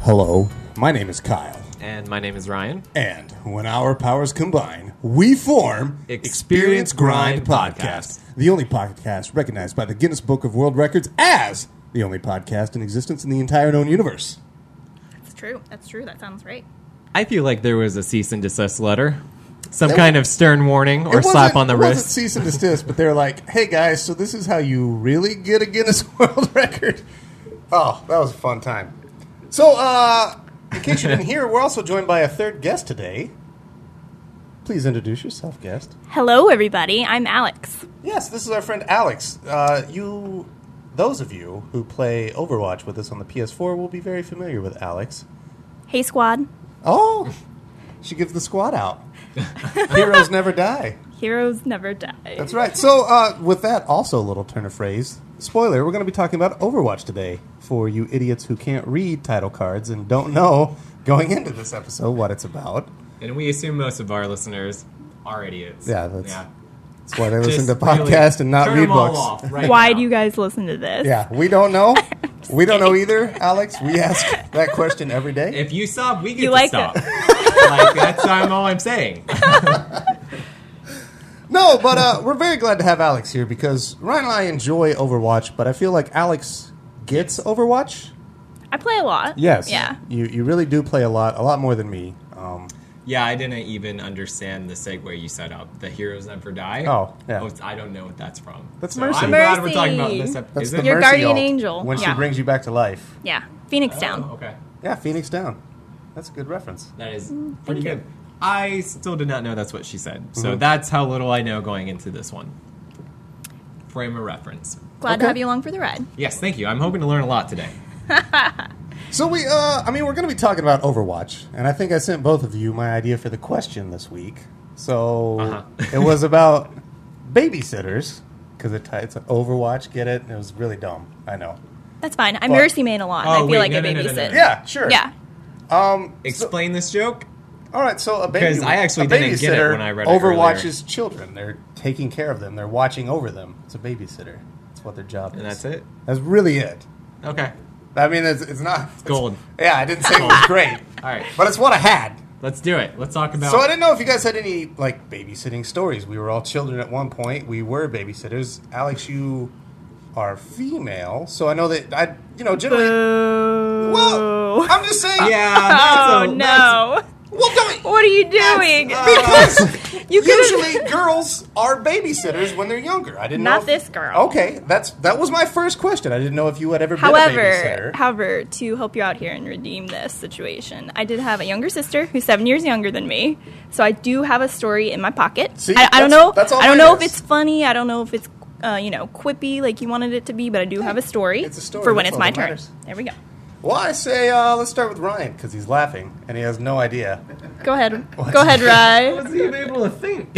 Hello, my name is Kyle. And my name is Ryan. And when our powers combine, we form Experience Grind Podcast. The only podcast recognized by the Guinness Book of World Records as the only podcast in existence in the entire known universe. That's true. That's true. That sounds right. I feel like there was a cease and desist letter. Some kind of stern warning or slap on the wrist. It wasn't wrist. cease and desist, but they're like, hey guys, so this is how you really get a Guinness World Record. Oh, that was a fun time. So, in case you didn't hear, we're also joined by a third guest today. Please introduce yourself, guest. Hello, everybody. I'm Alex. Yes, this is our friend Alex. Those of you who play Overwatch with us on the PS4 will be very familiar with Alex. Hey, squad. Oh, she gives the squad out. Heroes never die. Heroes never die. That's right. So, with that, also a little turn of phrase. Spoiler, we're going to be talking about Overwatch today for you idiots who can't read title cards and don't know going into this episode what it's about. And we assume most of our listeners are idiots. Yeah, that's why they listen to Just really podcasts and not turn read them all books. off right Why now. do you guys listen to this? Yeah, we don't know. We don't know either, Alex. We ask that question every day. If you stop, we get You to like stop. Like, that's all I'm saying. No, but we're very glad to have Alex here because Ryan and I enjoy Overwatch, but I feel like Alex gets Overwatch. I play a lot. Yes. Yeah. You really do play a lot more than me. Yeah, I didn't even understand the segue you set up. The heroes never die. Oh, yeah. I don't know what that's from. That's so Mercy. I'm glad we're talking about Mercy. this That's episode. the Your Mercy guardian ult angel. when she Yeah. brings you back to life. Yeah. Phoenix Down. Okay. Yeah, Phoenix Down. That's a good reference. That is pretty thank you. good. I still did not know that's what she said. So that's how little I know going into this one. Frame of reference. Glad Okay. to have you along for the ride. Yes, thank you. I'm hoping to learn a lot today. So we're going to be talking about Overwatch, and I think I sent both of you my idea for the question this week. So it was about babysitters, because it's an Overwatch, get it? And it was really dumb, I know. That's fine. I But- Mercy main a lot. and I feel wait, like no, I no, no, no, babysit. no. Yeah, sure. Yeah. Explain this joke. All right, so a Because I actually didn't get it when I read it overwatches children. They're taking care of them. They're watching over them. It's a babysitter. That's what their job is. And that's it? That's really it. Okay. I mean, it's not... It's gold. Yeah, I didn't say it was great. All right. But it's what I had. Let's do it. Let's talk about... So I didn't know if you guys had any, like, babysitting stories. We were all children at one point. We were babysitters. Alex, you are female, so I know that generally... Boo. Well, I'm just saying... Yeah, Oh, no. Well, don't... What are you doing? Because You could've- usually girls are babysitters when they're younger. I didn't know. Not this girl. Okay, that was my first question. I didn't know if you had ever been a babysitter. However, to help you out here and redeem this situation, I did have a younger sister who's 7 years younger than me, so I do have a story in my pocket. See, I don't know. that's all I don't that know if is. it's funny. I don't know if it's quippy like you wanted it to be, but I do have a story. It's a story, for when that's it's all my that turn. matters. There we go. Well, I say let's start with Ryan because he's laughing and he has no idea. Go ahead. Go ahead, Rye. I wasn't even able to think.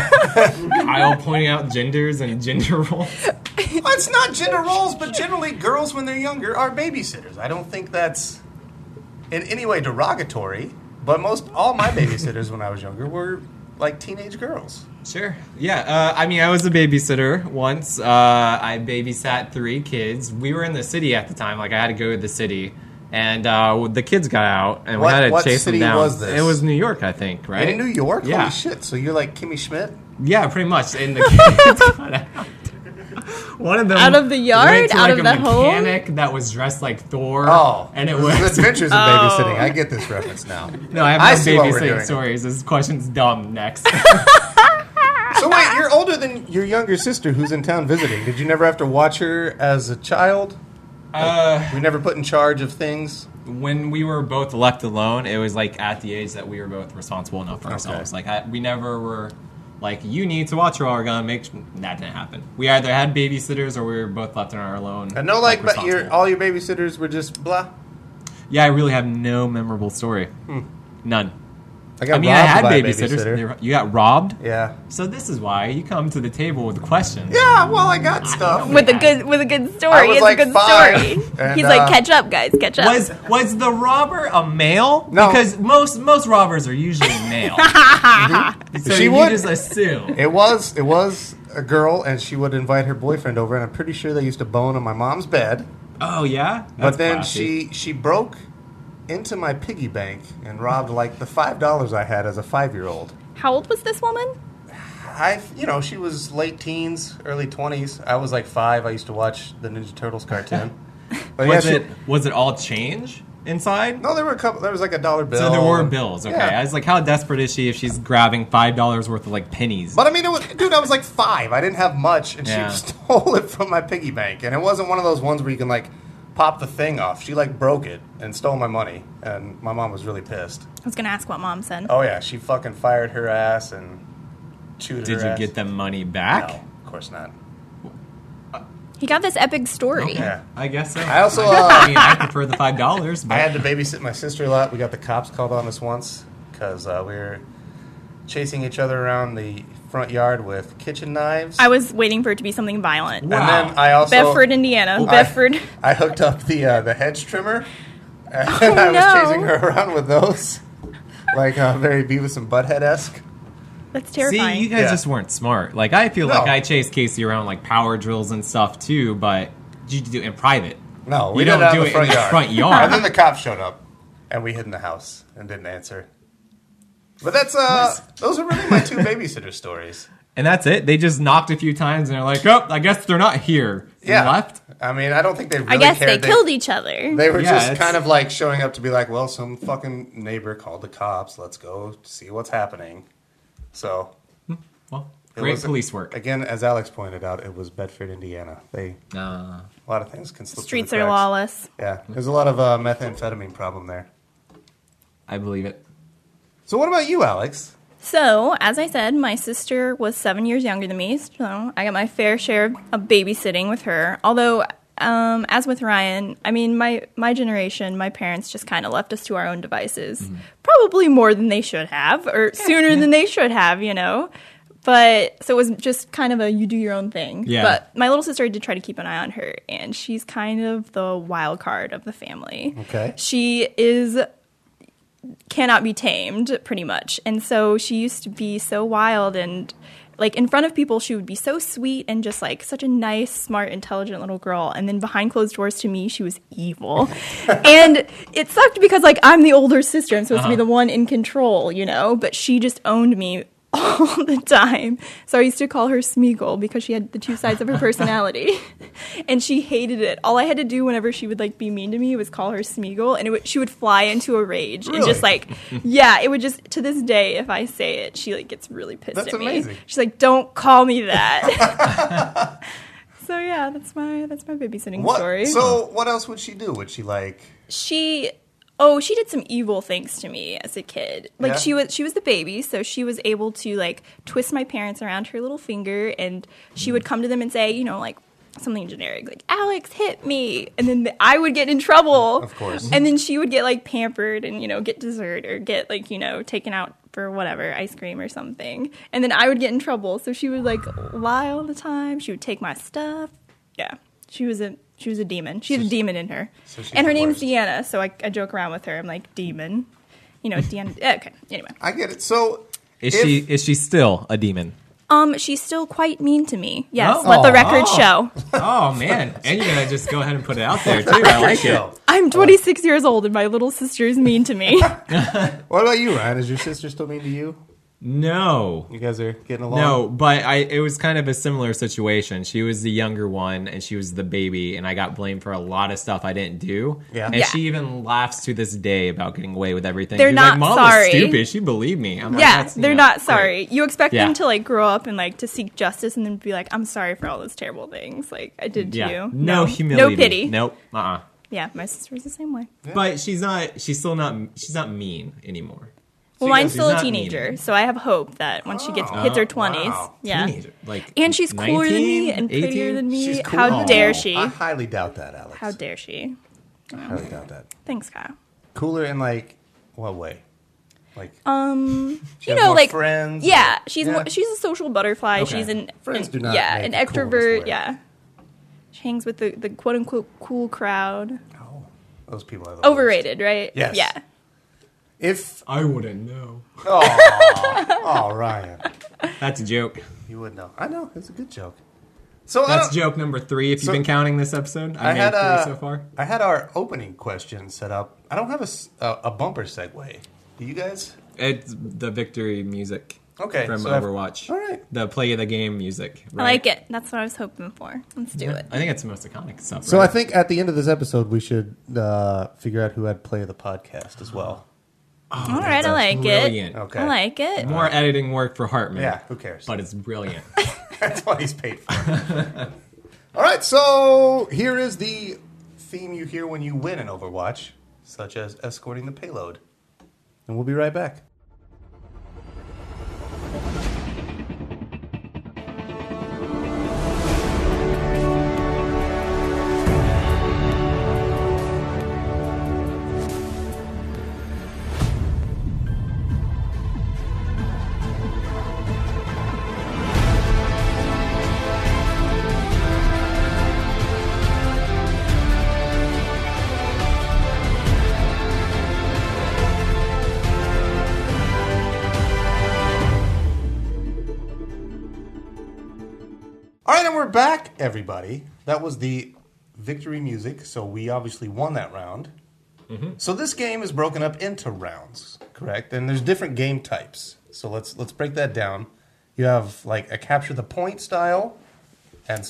Kyle pointing out genders and gender roles. Well, it's not gender roles, but generally girls when they're younger are babysitters. I don't think that's in any way derogatory. But all my babysitters when I was younger were like teenage girls. Sure. Yeah. I was a babysitter once. I babysat 3 kids. We were in the city at the time. Like, I had to go to the city. And the kids got out, and we had to What chase city them down. was this? It was New York, I think, right? In New York? Yeah. Holy shit. So you're like Kimmy Schmidt? Yeah, pretty much. And the kids got out. One of them Out of the yard? went to, Out like, of a the home? mechanic that was dressed like Thor. Oh. And it The was... Adventures of Babysitting. I get this reference now. No, I have I no see what we're babysitting doing. stories. This question's dumb. Next. So wait, you're older than your younger sister who's in town visiting. Did you never have to watch her as a child? Were you never put in charge of things? When we were both left alone, it was like at the age that we were both responsible enough for ourselves. Like, we never were like, you need to watch her or we're gonna make that didn't happen. We either had babysitters or we were both left on our own. I know, but responsible. all your babysitters were just blah. Yeah, I really have no memorable story. None. I got I robbed had by a babysitters. You got robbed? Yeah. So this is why you come to the table with questions. Yeah, well, I got stuff. With a good story. I was It's like a good 5, story. and, He's like, catch up, guys, catch up. Was the robber a male? No. Because most robbers are usually male. So She you would. just assume. It was a girl, and she would invite her boyfriend over, and I'm pretty sure they used to bone on my mom's bed. Oh yeah. But That's then classy. she broke into my piggy bank and robbed like the $5 I had as a 5-year-old. How old was this woman? She was late teens, early 20s. I was like 5. I used to watch the Ninja Turtles cartoon. But Was it all change inside? No, there were a couple. There was like a $1 bill. So there were bills. Okay, Yeah. I was like, how desperate is she if she's grabbing $5 worth of like pennies? But I mean, I was like 5. I didn't have much, and Yeah. she stole it from my piggy bank. And it wasn't one of those ones where you can like pop the thing off. She like broke it and stole my money, and my mom was really pissed. I was going to ask what Mom said. Oh yeah, she fucking fired her ass and chewed her Did you ass. get the money back? No, of course not. He got this epic story. Yeah. I guess so. I also, I mean, I prefer the $5. But I had to babysit my sister a lot. We got the cops called on us once because we were chasing each other around the front yard with kitchen knives. I was waiting for it to be something violent. Wow. And then I also Bedford, Indiana. Bedford. I hooked up the hedge trimmer, and I was no. chasing her around with those, like very Beavis and Butthead-esque. That's See, terrifying. you guys Yeah. just weren't smart. Like, I feel like No. I chased Casey around like power drills and stuff too, but you do it in private. No, we You did don't it out do in it the front in the yard. front yard. And then the cops showed up, and we hid in the house and didn't answer. But that's those are really my 2 babysitter stories. And that's it. They just knocked a few times and they're like, oh, I guess they're not here. And Yeah, left. I mean, I don't think they really I guess cared. they killed each other. They were Yeah, just it's- kind of like showing up to be like, well, some fucking neighbor called the cops. Let's go see what's happening. So, Well, it great was- police work. Again, as Alex pointed out, it was Bedford, Indiana. A lot of things can slip Streets through the are cracks. lawless. Yeah, there's a lot of methamphetamine problem there. I believe it. So what about you, Alex? So, as I said, my sister was 7 years younger than me, so I got my fair share of babysitting with her. Although, as with Ryan, I mean, my generation, my parents just kind of left us to our own devices. Probably more than they should have, or sooner than they should have, you know? But, so it was just kind of a you do your own thing. Yeah. But my little sister did try to keep an eye on her, and she's kind of the wild card of the family. Okay. She cannot be tamed, pretty much. And so she used to be so wild, and like in front of people she would be so sweet and just like such a nice, smart, intelligent little girl, and then behind closed doors to me she was evil. And it sucked because like I'm the older sister, I'm supposed to be the one in control, you know, but she just owned me all the time. So I used to call her Smeagol because she had the 2 sides of her personality. And she hated it. All I had to do whenever she would like be mean to me was call her Smeagol, and she would fly into a rage. And just like, yeah, it would just, to this day, if I say it, she like gets really pissed That's at me. amazing. She's like, don't call me that. So yeah, that's my babysitting story. So what else would she do? Would she like? She did some evil things to me as a kid. Like Yeah? she was the baby, so she was able to like twist my parents around her little finger, and she would come to them and say, you know, like something generic, like Alex hit me, and then I would get in trouble, Of course. and then she would get like pampered and, you know, get dessert or get like, you know, taken out for whatever, ice cream or something, and then I would get in trouble. So she would like lie all the time. She would take my stuff. Yeah, she was a demon. She had a demon in her. So she's And her the name's worst. Deanna, so I joke around with her. I'm like, demon. You know, Deanna. Okay, anyway. I get it. So Is if- she still a demon? She's still quite mean to me. Yes, Oh. let the record show. Oh man! And you're gonna just go ahead and put it out there too. I like it. I'm 26 years old, and my little sister is mean to me. What about you, Ryan? Is your sister still mean to you? No. You guys are getting along? No, but it was kind of a similar situation. She was the younger one, and she was the baby, and I got blamed for a lot of stuff I didn't do. Yeah. And Yeah. she even laughs to this day about getting away with everything. They're She's not like, Mom sorry. was stupid. She believed me. I'm like, Yeah, that's, you they're know, not great. sorry. You expect Yeah. them to like grow up and like to seek justice, and then be like, "I'm sorry for all those terrible things like I did to Yeah. you." No humility. no pity. Nope. Yeah, my sister was the same way. But she's not mean anymore. Well, She mine's goes, still "She's a not teenager, mean." so I have hope that once she hits her 20s, wow. yeah, Teenager. Like, and she's cooler than me 19, and prettier 18? than me. She's cool. How dare she? I highly doubt that, Alex. How dare she? I highly doubt that. Thanks, Kyle. Cooler in like what way? Like she You has know, more like friends. Yeah, or- she's Yeah. more, she's a social butterfly. Okay. She's Friends do not yeah, make an the coolest extrovert. way. Yeah, she hangs with the quote unquote cool crowd. Oh, those people are the Overrated, right? Yes. Yeah. worst. If I wouldn't know. oh Ryan, That's a joke. you would know. I know it's a good joke. So That's joke number 3 if you've been counting this episode. I made 3 so far. I had our opening question set up. I don't have a bumper segue. Do you guys? It's the victory music. Okay, From so Overwatch. all right. The play of the game music. Right? I like it. That's what I was hoping for. Let's do it. I think it's the most iconic stuff. So right? I think at the end of this episode, we should figure out who had play of the podcast as well. All right, I like brilliant. it. Okay. I like it. More editing work for Hartman. Yeah, who cares? But it's brilliant. That's what he's paid for. All right, so here is the theme you hear when you win in Overwatch, such as escorting the payload. And we'll be right back. All right, and we're back, everybody. That was the victory music, so we obviously won that round. Mm-hmm. So this game is broken up into rounds, correct? And there's different game types. So let's break that down. You have like a capture the point style, and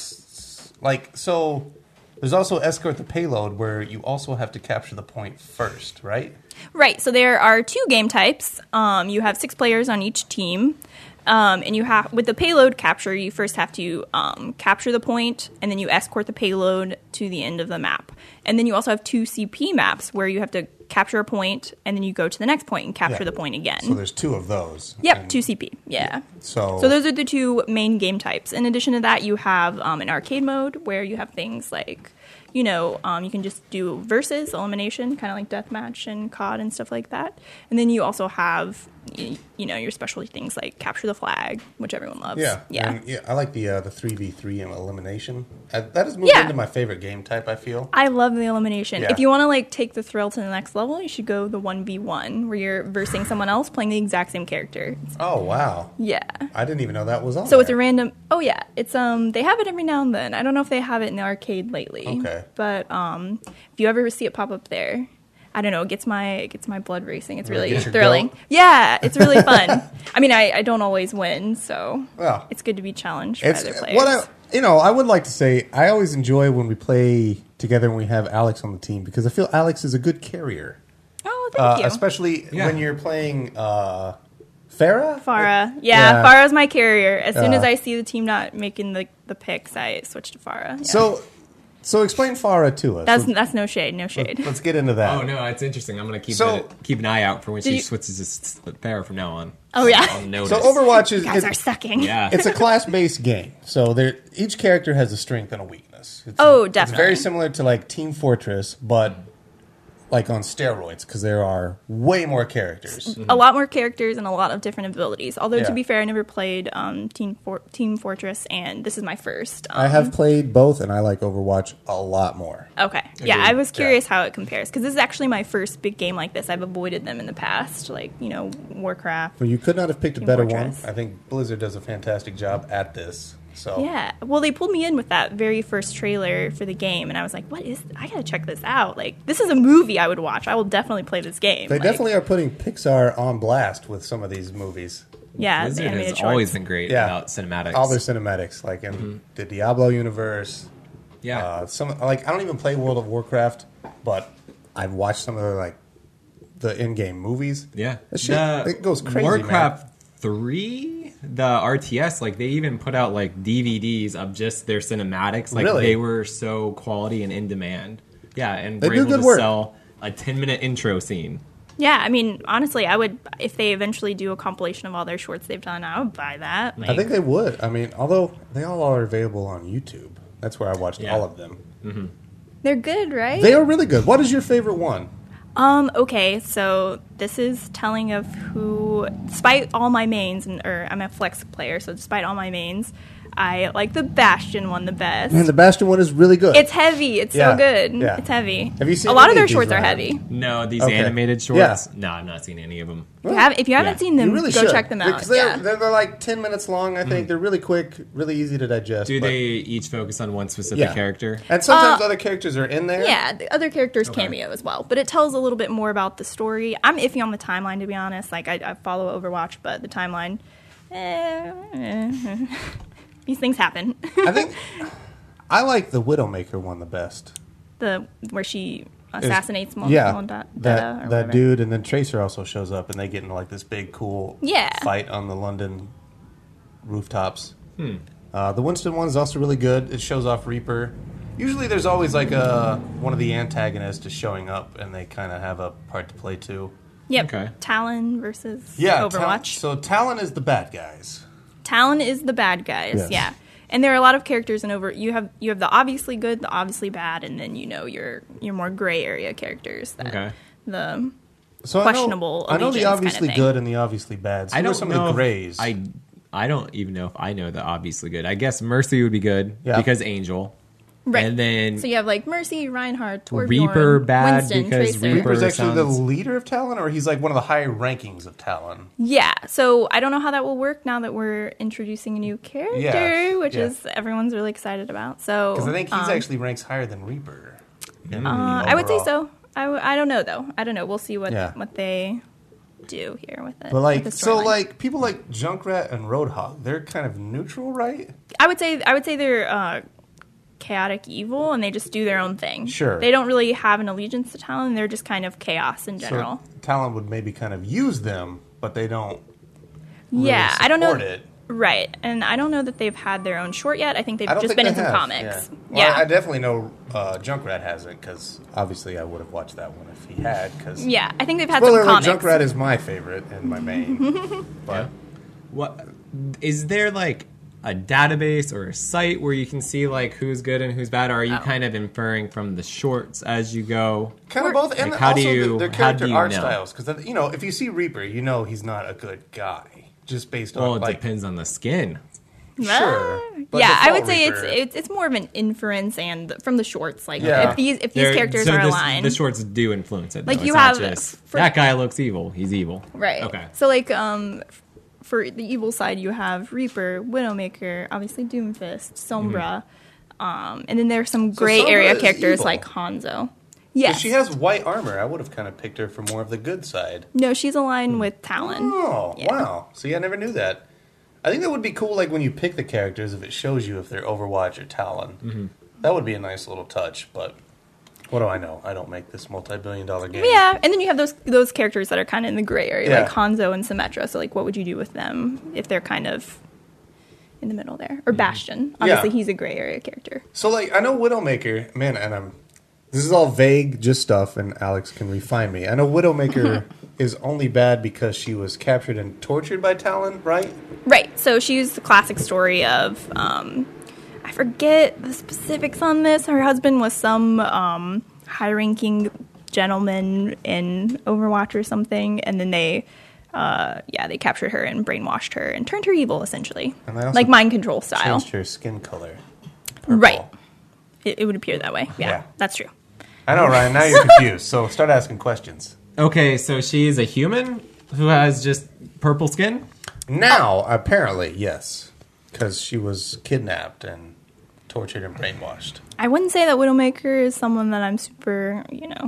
so there's also escort the payload, where you also have to capture the point first, right? Right. So there are 2 game types. You have 6 players on each team. And you have, with the payload capture, you first have to capture the point, and then you escort the payload to the end of the map. And then you also have 2 CP maps where you have to capture a point, and then you go to the next point and capture the point again. So there's 2 of those. Yep, 2 CP. Yeah. So those are the 2 main game types. In addition to that, you have an arcade mode where you have things like, you can just do versus, elimination, kind of like deathmatch and COD and stuff like that. And then you also have, your specialty things like capture the flag, which everyone loves. Yeah. I like the 3v3 and elimination. That has moved into my favorite game type, I feel. I love the elimination. Yeah. If you want to take the thrill to the next level, you should go the 1v1 where you're versing someone else playing the exact same character. Oh, wow. Yeah. I didn't even know that was on So there. it's a random. Oh yeah, it's they have it every now and then. I don't know if they have it in the arcade lately. Okay. But if you ever see it pop up there, I don't know, it gets my blood racing. It's really Get your thrilling. goat? Yeah, it's really fun. I mean, I don't always win, so Well, it's good to be challenged by other players. What I would like to say, I always enjoy when we play together when we have Alex on the team, because I feel Alex is a good carrier. Oh, thank you. Especially when you're playing Farah? Farah. Yeah, Farah's my carrier. As soon as I see the team not making the picks, I switch to Farah. Yeah. So explain Farah to us. That's no shade, no shade. Let's get into that. Oh no, it's interesting. I'm gonna keep an eye out for when she switches to Farah from now on. Oh yeah. I'll notice. So Overwatch is You guys are sucking. Yeah. it's a class-based game. So each character has a strength and a weakness. Definitely. It's very similar to Team Fortress, but on steroids, because there are way more characters. A lot more characters and a lot of different abilities. Although, Yeah. to be fair, I never played Team Fortress, and this is my first. I have played both, and I like Overwatch a lot more. Okay. Yeah, I was curious how it compares, because this is actually my first big game like this. I've avoided them in the past, Warcraft. Well, you could not have picked a Team better Fortress. one. I think Blizzard does a fantastic job at this. So Yeah. Well, they pulled me in with that very first trailer for the game, and I was like, I gotta check this out. This is a movie I would watch. I will definitely play this game. they definitely are putting Pixar on blast with some of these movies. Yeah, the Blizzard animated has shorts. always been great about cinematics. All their cinematics, like in the Diablo universe. Yeah. I don't even play World of Warcraft, but I've watched some of the in-game movies. Yeah. That shit, it goes crazy, Warcraft man. 3, the RTS, they even put out DVDs of just their cinematics. Really? They were so quality and in demand. Yeah, and They were do able good to work. sell a 10-minute intro scene. Yeah, I mean, honestly, I would, if they eventually do a compilation of all their shorts they've done, I would buy that. I think they would. I mean, although they all are available on YouTube. That's where I watched all of them. They're good, right? They are really good. What is your favorite one? Okay, so this is telling of who, despite all my mains, or I'm a flex player, so despite all my mains, I like the Bastion one the best. Man, the Bastion one is really good. It's heavy. It's Yeah, so good. yeah. It's heavy. Have you seen a lot any of their of these, shorts are Ryan? heavy. No, these Okay. animated shorts. No, I've not seen any of them. If you haven't seen them, You really go should. check them out. Because Yeah. they're like 10 minutes long, I think. They're really quick, really easy to digest. Do but- they each focus on one specific character? And sometimes other characters are in there. Yeah, the other characters cameo as well, but it tells a little bit more about the story. I'm iffy on the timeline, to be honest. Like I follow Overwatch, but the timeline, these things happen. I think I like the Widowmaker one the best. Where she assassinates that whatever. dude, and then Tracer also shows up, and they get into like this big cool fight on the London rooftops. The Winston one is also really good. It shows off Reaper. Usually, there's always like one of the antagonists is showing up, and they kind of have a part to play too. Yep. Okay. Talon versus Yeah, Overwatch. so Talon is the bad guys. Talon is the bad guys. Yes. Yeah. And there are a lot of characters in you have the obviously good, the obviously bad, and then your more gray area characters that the questionable. I know the allegiance obviously kind of thing. good and the obviously bad. So I don't some know. of the if grays. I don't even know if I know the obviously good. I guess Mercy would be good because Angel. Right. And then So you have like Mercy, Reinhardt, Torbjorn, Reaper bad Winston, because Tracer. Reaper's actually the sounds- leader of Talon, or he's like one of the higher rankings of Talon. Yeah, so I don't know how that will work now that we're introducing a new character, which is everyone's really excited about. So Because I think he's actually ranks higher than Reaper. I would say overall. so. I don't know though. I don't know. We'll see what Yeah. they do here with it. But like, with the so storyline. like people like Junkrat and Roadhog, they're kind of neutral, right? I would say they're chaotic evil, and they just do their own thing. Sure. They don't really have an allegiance to Talon. They're just kind of chaos in general. So Talon would maybe kind of use them, but they don't. Really Yeah, I don't know. support it. Right, and I don't know that they've had their own short yet. I think they've I don't just think been they in some have, comics. Yeah. Well, Yeah. I definitely know Junkrat hasn't, because obviously I would have watched that one if he had. Cause Yeah, I think they've had spoiler some alert, comics. Junkrat is my favorite and my main. But what is there like a database or a site where you can see like who's good and who's bad? Or are you kind of inferring from the shorts as you go? kind of both, and Like, how do also you- their how character do you art know? styles. Because if you see Reaper, you know he's not a good guy just based on Well, it like. depends on the skin. Sure, but Yeah, I default would say Reaper- it's more of an inference and from the shorts. Like Yeah. if these They're- characters so are this- aligned, The shorts do influence it. Like, though. you It's not have- just, for- that guy looks evil. He's evil. right? Okay. So like for the evil side, you have Reaper, Widowmaker, obviously Doomfist, Sombra, and then there's some gray Sombra area is characters evil. like Hanzo. 'Cause Yes, she has white armor. I would have kind of picked her for more of the good side. no, she's aligned with Talon. Oh, Yeah. wow. See, I never knew that. I think that would be cool, like, when you pick the characters, if it shows you if they're Overwatch or Talon. That would be a nice little touch, but what do I know? I don't make this multi-billion-dollar game. Yeah, and then you have those characters that are kind of in the gray area, Yeah. like Hanzo and Symmetra. So like, what would you do with them if they're kind of in the middle there? Or Bastion, obviously he's a gray area character. So, like, I know Widowmaker, man, and this is all vague, just stuff, and Alex can refine me. I know Widowmaker is only bad because she was captured and tortured by Talon, right? Right. So she's the classic story of I forget the specifics on this. Her husband was some high-ranking gentleman in Overwatch or something, and then they captured her and brainwashed her and turned her evil, essentially, And they also like mind control style. Changed her skin color. Purple. Right. It would appear that way. Yeah, Yeah. that's true. I know, Ryan. Now you're confused, so start asking questions. Okay, so she's a human who has just purple skin? Now, apparently, yes. Because she was kidnapped and tortured and brainwashed. I wouldn't say that Widowmaker is someone that I'm super,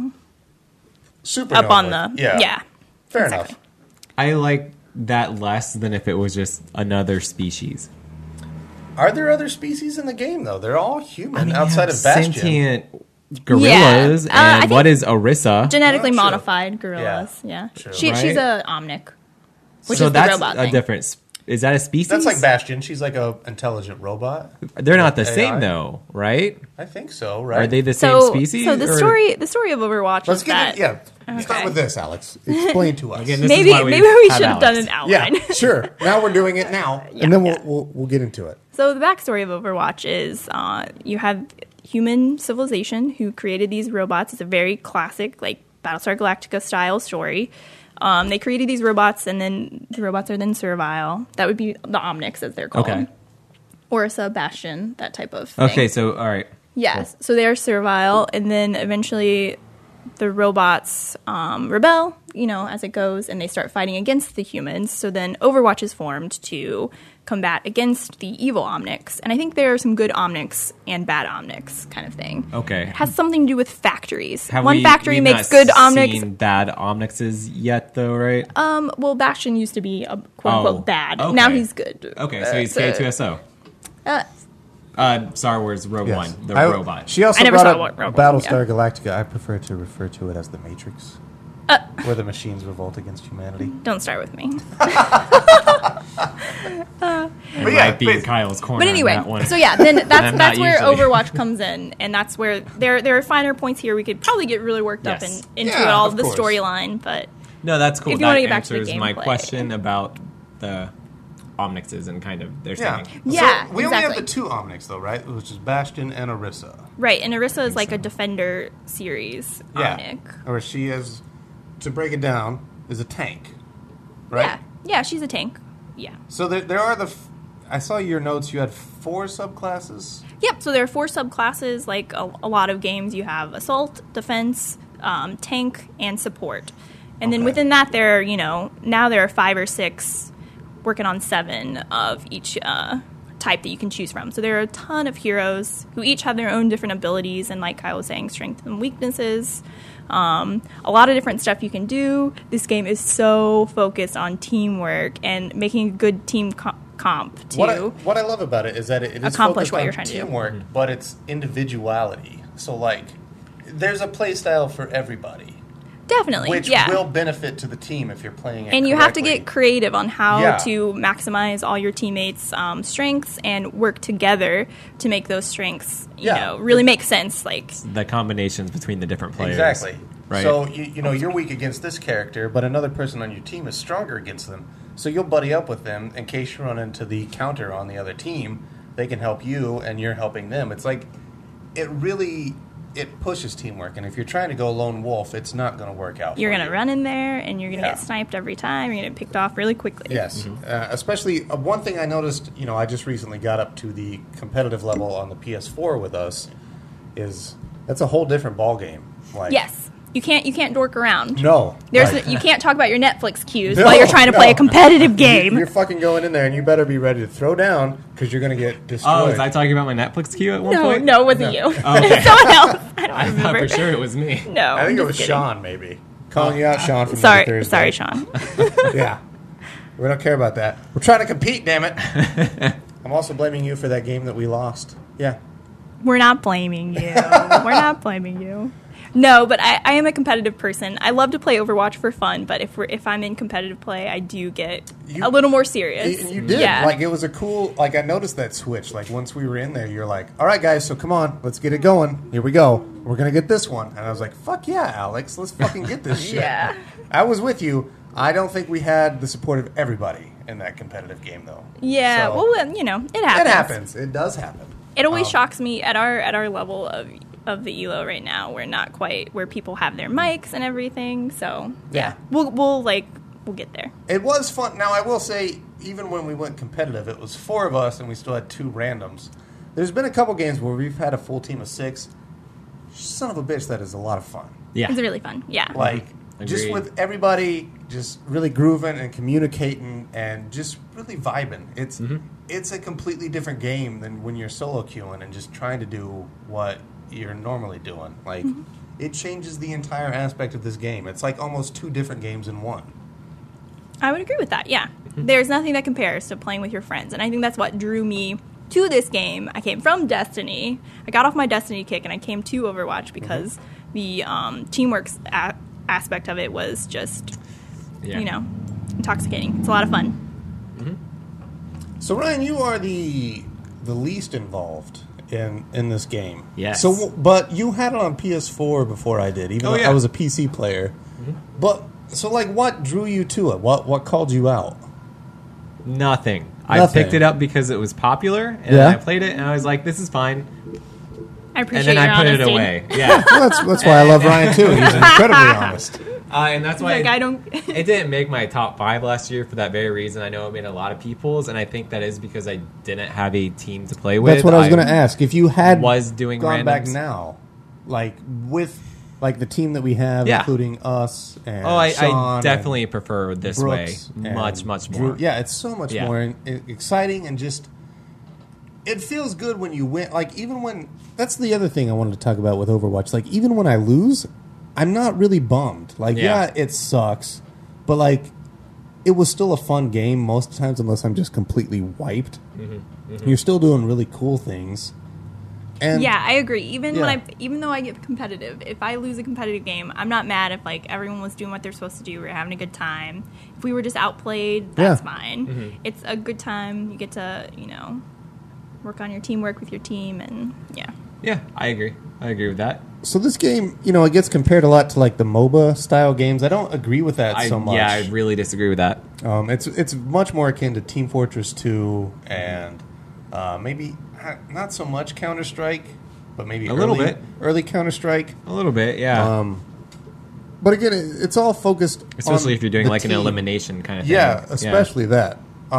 Super up on known the... with. Yeah. Fair exactly. enough. I like that less than if it was just another species. Are there other species in the game, though? They're all human I mean, outside you of have Bastion. sentient gorillas, Yeah. I and think- what is Orisa? Genetically True. modified gorillas, yeah. True. She's Right? a Omnic, which so is the that's robot a thing. different. Is that a species? That's like Bastion. She's like a intelligent robot. They're not the AI. same though, right? I think so, right? Are they the same So, species? so the or- story of Overwatch Let's is get that it. Yeah. Start Okay. with this, Alex. Explain to us. Again, this is why maybe we we have should have done Alex. an outline. Yeah, sure. Now we're doing it now, and then we'll get into it. So the backstory of Overwatch is you have human civilization who created these robots. It's a very classic, like Battlestar Galactica style story. They created these robots, and then the robots are then servile. That would be the Omnics, as they're called. Okay. Orisa, Bastion, that type of thing. Okay, so all right. Yes, cool. So they're servile, and then eventually the robots rebel, as it goes, and they start fighting against the humans. So then Overwatch is formed to combat against the evil Omnics. And I think there are some good Omnics and bad Omnics kind of thing. Okay. It has something to do with factories. One factory makes good Omnics. Seen bad Omnixes yet, though, right? Well, Bastion used to be a quote-unquote bad. Okay. Now he's good. Okay, so he's K2SO. Star Wars Rogue One, the robot. She also never brought saw up Rogue Battlestar Galactica. I prefer to refer to it as the Matrix, where the machines revolt against humanity. Don't start with me. Might be in Kyle's corner. But anyway, on that one. so yeah, then that's where usually. Overwatch comes in, and that's where there are finer points here. We could probably get really worked up into all of the storyline, but no, that's cool. If you that want to get back to the answers gameplay. my question about the Omnixes and kind of their singing. Yeah, so we only have the two Omnics, though, right? Which is Bastion and Orisa. Right, and Orisa is like a Defender series Omnic. Or she is, to break it down, is a tank, right? Yeah, she's a tank. Yeah. So there are I saw your notes, you had 4 subclasses? Yep, so there are 4 subclasses. Like a lot of games, you have Assault, Defense, Tank, and Support. And then within that, there are, now there are 5 or 6, working on 7 of each type that you can choose from. So there are a ton of heroes who each have their own different abilities and, like Kyle was saying, strengths and weaknesses. A lot of different stuff you can do. This game is so focused on teamwork and making a good team comp to what I love about it is that it is accomplish focused what on you're trying to do. teamwork, but it's individuality. So, like, there's a play style for everybody. Definitely, which will benefit to the team if you're playing it and you correctly. have to get creative on how to maximize all your teammates' strengths and work together to make those strengths, really make sense. Like the combinations between the different players. Exactly. Right. So, you're weak against this character, but another person on your team is stronger against them. So you'll buddy up with them in case you run into the counter on the other team. They can help you, and you're helping them. It's like, it pushes teamwork, and if you're trying to go lone wolf, it's not going to work out. You're going to run in there, and you're going to get sniped every time. You're going to get picked off really quickly. Yes, especially one thing I noticed. I just recently got up to the competitive level on the PS4 with us. That's a whole different ball game. Like, yes. You can't dork around. No. You can't talk about your Netflix queues while you're trying to play a competitive game. You're fucking going in there, and you better be ready to throw down because you're going to get destroyed. Oh, was I talking about my Netflix queue at one point? No, it wasn't you. Oh, okay. Someone else. I don't remember. thought for sure it was me. No, I think it was kidding. Sean, maybe. Calling you out, Sean, from Sorry, Thursday. Sean. Yeah. We don't care about that. We're trying to compete, damn it. I'm also blaming you for that game that we lost. Yeah. We're not blaming you. We're not blaming you. No, but I am a competitive person. I love to play Overwatch for fun, but if I'm in competitive play, I do get a little more serious. You did. Yeah. Like, it was a cool... Like, I noticed that switch. Like, once we were in there, you're like, all right, guys, so come on. Let's get it going. Here we go. We're going to get this one. And I was like, fuck yeah, Alex. Let's fucking get this shit. Yeah. I was with you. I don't think we had the support of everybody in that competitive game, though. Yeah, So, well, it happens. it happens. It does happen. It always shocks me at our level of the ELO right now. We're not quite where people have their mics and everything. So Yeah. we'll get there. It was fun. Now, I will say, even when we went competitive, it was 4 of us, and we still had 2 randoms. There's been a couple games where we've had a full team of 6. Son of a bitch, that is a lot of fun. Yeah. It's really fun. Yeah. Like, just with everybody just really grooving and communicating and just really vibing. It's a completely different game than when you're solo queuing and just trying to do what you're normally doing. Like, it changes the entire aspect of this game. It's like almost 2 different games in one. I would agree with that, yeah. There's nothing that compares to playing with your friends, and I think that's what drew me to this game. I came from Destiny. I got off my Destiny kick, and I came to Overwatch because the teamwork aspect of it was just, intoxicating. It's a lot of fun. So, Ryan, you are the least involved in this game. Yes. So, but you had it on PS4 before I did, even though I was a PC player. But so, like, what drew you to it? What called you out? Nothing. I picked it up because it was popular, and I played it, and I was like, "This is fine." I appreciate and then your I put honesty. it away. Yeah. Well, that's why I love Ryan too. He's incredibly honest. And that's why Like, I don't. it didn't make my top 5 last year for that very reason. I know it made a lot of people's, and I think that is because I didn't have a team to play with. That's what I was going to ask. If you had was doing gone back randoms. now, like with like the team that we have, Yeah. including us and I Sean definitely prefer this way Brooks and much more. Drew. Yeah, it's so much Yeah. more exciting and just it feels good when you win. Like even when that's the other thing I wanted to talk about with Overwatch. Like even when I lose, I'm not really bummed. Like yeah it sucks, but like it was still a fun game most of the times, unless I'm just completely wiped. You're still doing really cool things. And Yeah, I agree. Even Yeah. even though I get competitive, if I lose a competitive game, I'm not mad if like everyone was doing what they're supposed to do. We're having a good time. If we were just outplayed, that's Yeah. fine. It's a good time. You get to work on your teamwork with your team, and yeah. Yeah, I agree. I agree with that. So this game, it gets compared a lot to like the MOBA style games. I don't agree with that so much. Yeah, I really disagree with that. It's much more akin to Team Fortress 2 and maybe not so much Counter-Strike, but maybe A little bit. early Counter-Strike. A little bit, yeah. But again, it's all focused Especially on if you're doing the like an team. elimination kind of thing. Yeah, especially that.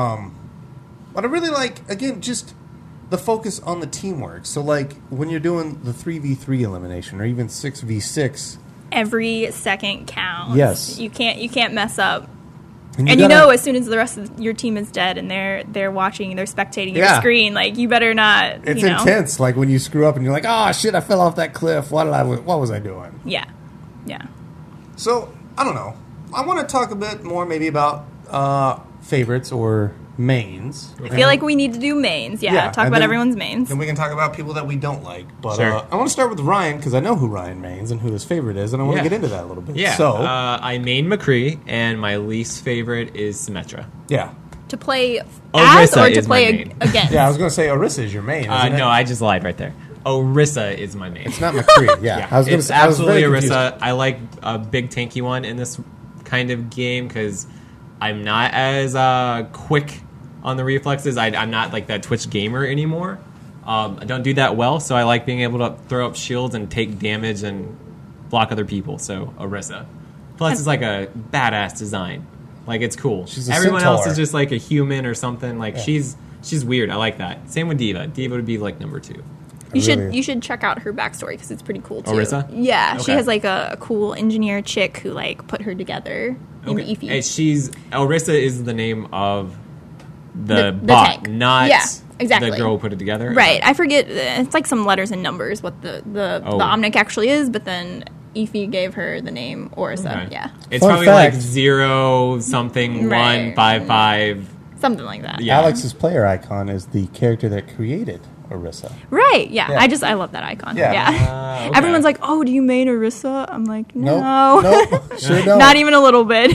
But I really like, again, just the focus on the teamwork. So like when you're doing the 3v3 elimination or even 6v6. Every second counts. Yes. You can't mess up. And And gotta- as soon as the rest of your team is dead and they're watching, they're spectating your Yeah. screen, like you better not. It's intense. Like when you screw up and you're like, oh shit, I fell off that cliff. What was I doing? Yeah. So, I don't know. I want to talk a bit more maybe about favorites or mains. I feel like we need to do mains. Yeah. Talk and about then- everyone's mains. Then we can talk about people that we don't like. But Sure. I want to start with Ryan because I know who Ryan mains and who his favorite is, and I want to Yeah. get into that a little bit. Yeah. So, I main McCree, and my least favorite is Symmetra. yeah. To play Orisa as or to is my play main. against? Yeah, I was going to say Orisa is your main, isn't it? No, I just lied right there. Orisa is my main. It's not McCree. Yeah. I was gonna It's say, I was absolutely very confused. Orisa. I like a big tanky one in this kind of game because I'm not as quick on the reflexes. I'm not like that Twitch gamer anymore. I don't do that well, so I like being able to throw up shields and take damage and block other people. So Orisa. Plus, it's like a badass design. Like it's cool. She's a Everyone else centaur. is just like a human or something. Like she's weird. I like that. Same with Diva. Diva would be like number 2. You should check out her backstory because it's pretty cool too. Orisa? Yeah, she Okay. has like a cool engineer chick who like put her together in Efi. Hey, Orisa is the name of the bot, tank. not Yeah, exactly. the girl who put it together. Right. I forget. It's like some letters and numbers what the Omnic actually is, but then Efi gave her the name Orisa. Okay. Yeah, It's Fun probably fact. like 0 something Right. 155. something like that. Yeah. Alex's player icon is the character that created Orisa. Right. Yeah. Yeah. I love that icon. Yeah. Yeah. Okay. Everyone's like, "Oh, do you main Orisa?" I'm like, "No, Nope. Sure don't. not even a little bit."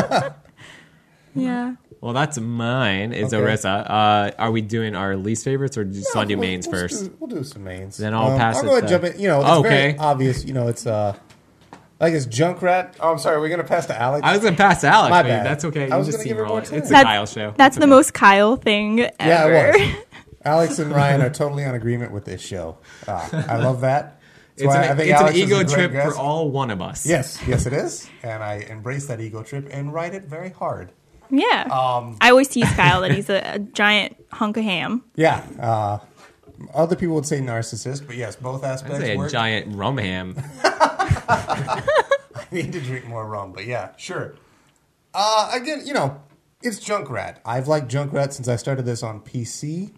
Yeah. Well, that's mine. Is Okay. Orisa. Are we doing our least favorites or just want to do mains first? We'll do some mains. Then I'll pass I'll it go ahead and to- jump in. It's Oh, very okay. obvious. It's like it's Junkrat. Oh, I'm sorry. We're gonna pass to Alex. I was gonna pass to Alex. My but bad. That's okay. I You was just gonna seem give her more rolling. time. It's a That's- Kyle show. That's It's the okay. most Kyle thing Yeah, ever. it was. Alex and Ryan are totally on agreement with this show. I love that. That's It's why an, I think it's an Alex is a ego great trip guest. for all one of us. Yes, it is, and I embrace that ego trip and ride it very hard. Yeah. I always tease Kyle that he's a giant hunk of ham. Yeah. Other people would say narcissist, but yes, both I'd aspects say a work. giant rum ham. I need to drink more rum, but yeah, sure. Again, it's Junkrat. I've liked Junkrat since I started this on PC.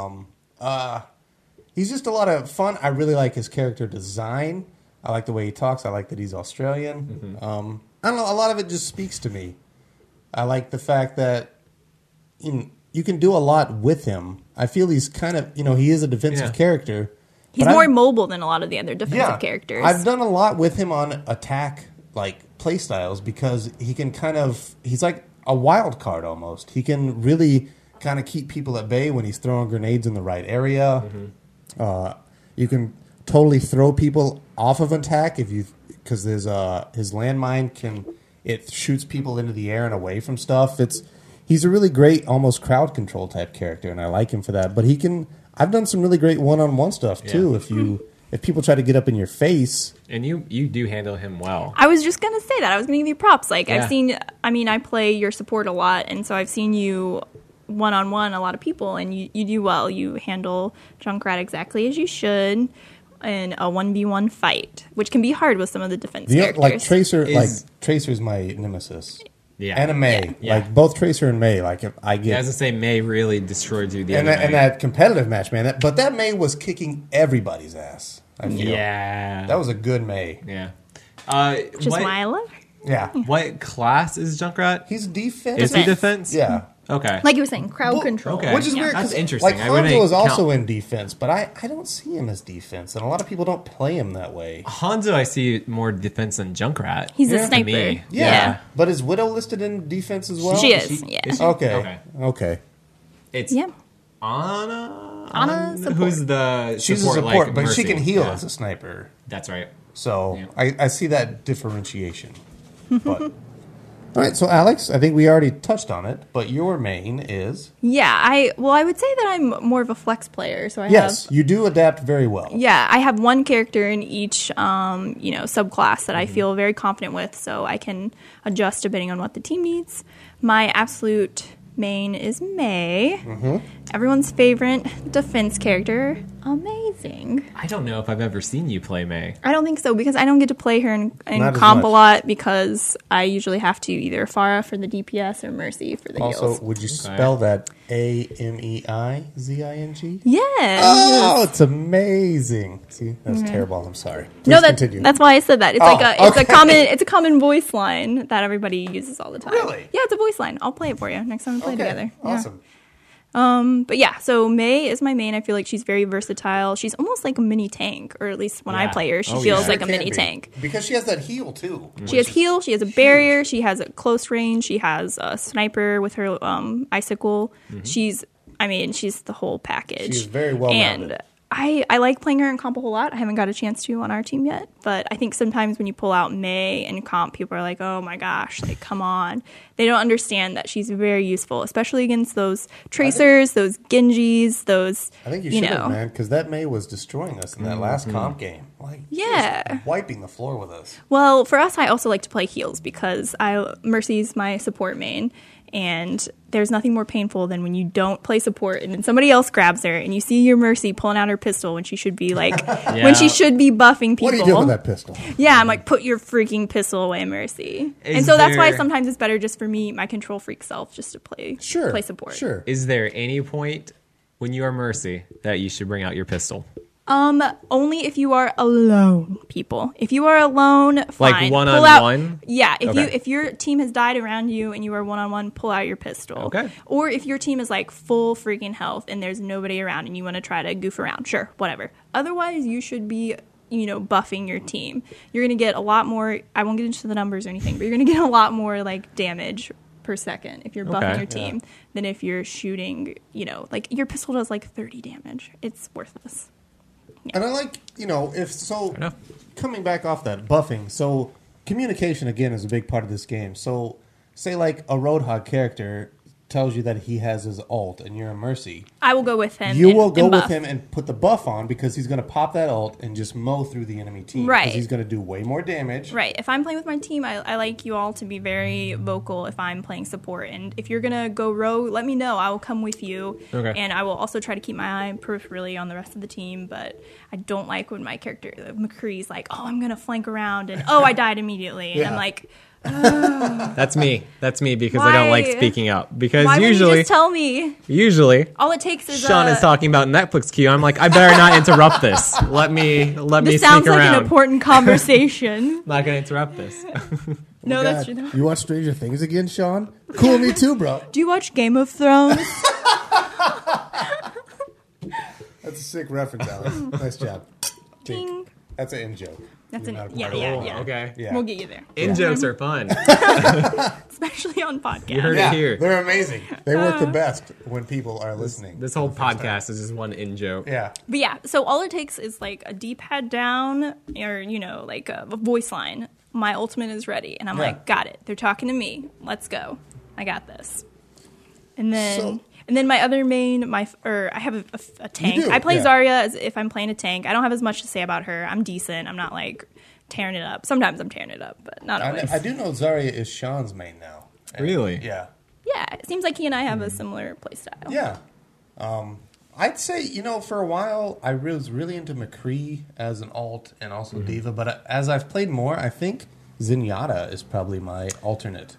He's just a lot of fun. I really like his character design. I like the way he talks. I like that he's Australian. I don't know. A lot of it just speaks to me. I like the fact that you can do a lot with him. I feel he's kind of, he is a defensive Yeah. character. He's but more I've- mobile than a lot of the other defensive characters. I've done a lot with him on attack play styles because he can he's like a wild card almost. He can really kind of keep people at bay when he's throwing grenades in the right area. You can totally throw people off of attack because there's his landmine it shoots people into the air and away from stuff. He's a really great almost crowd control type character, and I like him for that. But I've done some really great one-on-one stuff too. if people try to get up in your face. And you do handle him well. I was just gonna say that. I was gonna give you props. Like Yeah. I've seen. I mean, I play your support a lot, and so I've seen you one-on-one a lot of people, and you do well. You handle Junkrat exactly as you should in a 1v1 fight, which can be hard with some of the defense characters. Like Tracer, Is- Tracer's my nemesis. Yeah. And a Mei. Yeah. Like both Tracer and Mei. Like if I Yeah, get as I say, May really destroyed you the and other that, and night. that competitive match, man. But that Mei was kicking everybody's ass. I feel. Yeah. That was a good Mei. Yeah. Which is why I love her. Yeah. What class is Junkrat? He's defense. Is he defense? Yeah. Okay. Like you were saying, crowd Well, control. okay. Which is Yeah. weird. That's 'Cause, interesting. Like I wouldn't Hanzo is also count- in defense, but I don't see him as defense, and a lot of people don't play him that way. Hanzo, I see more defense than Junkrat. He's Yeah. a To sniper. me. Yeah. But is Widow listed in defense as well? She is. Yeah. Is she? Okay. Okay. It's Yeah. Anna. Anna support. Who's the She's support, a support, like but Mercy. she can heal Yeah. as a sniper. That's right. So Yeah. I see that differentiation. But all right, so Alex, I think we already touched on it, but your main is Yeah, I would say that I'm more of a flex player, so I yes, have you do adapt very well. I have one character in each subclass that I feel very confident with, so I can adjust depending on what the team needs. My absolute main is Mei, everyone's favorite defense character. Amazing. I don't know if I've ever seen you play May. I don't think so because I don't get to play her in Not as comp a much. lot because I usually have to either Farah for the DPS or Mercy for the Also, heals. would you spell that AMEIZING? Yeah. Oh, it's amazing. See, that's terrible. I'm sorry. Please No, continue. that's why I said that. It's Oh, it's a common voice line that everybody uses all the time. Really? Yeah, it's a voice line. I'll play it for you next time we play together. Yeah. Awesome. But yeah, so Mei is my main. I feel like she's very versatile. She's almost like a mini tank, or at least when I Yeah. play her, she Oh, feels yeah. like a Sure mini can be. tank. Because she has that heal too. She has heal, she has a barrier, she has a close range, she has a sniper with her icicle. She's the whole package. She's very well-rounded. And I like playing her in comp a whole lot. I haven't got a chance to on our team yet, but I think sometimes when you pull out Mei in comp, people are like, "Oh my gosh, like come on!" They don't understand that she's very useful, especially against those tracers, those Genjis, those. I think you should have, know. man, because that Mei was destroying us in that last comp game. Like, Yeah. just wiping the floor with us. Well, for us, I also like to play heals because Mercy's my support main, and there's nothing more painful than when you don't play support and then somebody else grabs her and you see your Mercy pulling out her pistol when she should be like when she should be buffing people. What are you doing with that pistol? Yeah, I'm like, put your freaking pistol away, Mercy. Is And so that's why there- sometimes it's better just for me, my control freak self, just to play support. Sure. Is there any point when you are Mercy that you should bring out your pistol? Only if you are alone, people. If you are alone, fine. Like Pull one-on-one? out- Yeah, Okay. if your team has died around you and you are one-on-one, pull out your pistol. Okay. Or if your team is like full freaking health and there's nobody around and you want to try to goof around, sure, whatever. Otherwise, you should be buffing your team. You're going to get a lot more, I won't get into the numbers or anything, but you're going to get a lot more like damage per second if you're buffing Okay. your team than if you're shooting, like your pistol does like 30 damage. It's worthless. And I like, if so, enough. coming back off that, buffing. So communication, again, is a big part of this game. So say like a Roadhog character tells you that he has his ult and you're a Mercy. I will go with him. You and- will go and with buff. him and put the buff on because he's going to pop that ult and just mow through the enemy team. Right. Because he's going to do way more damage. Right. If I'm playing with my team, I like you all to be very vocal if I'm playing support. And if you're going to go rogue, let me know. I will come with you. Okay. And I will also try to keep my eye peripherally on the rest of the team. But I don't like when my character, McCree's like, oh, I'm going to flank around. And, oh, I died immediately. And Yeah. I'm like, That's me because I don't like Why? speaking up. Because why wouldn't you usually, just tell me? all it takes is Sean is talking about Netflix queue. I'm like, I better not interrupt this. Let me This speak sounds like around. an important conversation. Not gonna interrupt this. No, Oh, that's God. true. You watch Stranger Things again, Sean? Cool, me too, bro. Do you watch Game of Thrones? That's a sick reference, Alex. Nice job. Ding. That's an in joke. That's You're an not a yeah, part of yeah, it. yeah. Okay. Yeah. We'll get you there. In jokes are fun. Especially on podcasts. You heard Yeah, it here. they're amazing. They work the best when people are listening. This whole podcast is just one in joke. Yeah. But yeah, so all it takes is like a D-pad down or, like a voice line. My ultimate is ready. And I'm Yeah. like, got it. They're talking to me. Let's go. I got this. And then, So- And then my other main, I have a tank. do, I play yeah. Zarya as if I'm playing a tank. I don't have as much to say about her. I'm decent. I'm not like tearing it up. Sometimes I'm tearing it up, but not always. I do know Zarya is Sean's main now. And, Really? Yeah. Yeah, it seems like he and I have a similar play style. Yeah. I'd say, for a while, I was really into McCree as an alt and also Diva. But as I've played more, I think Zenyatta is probably my alternate.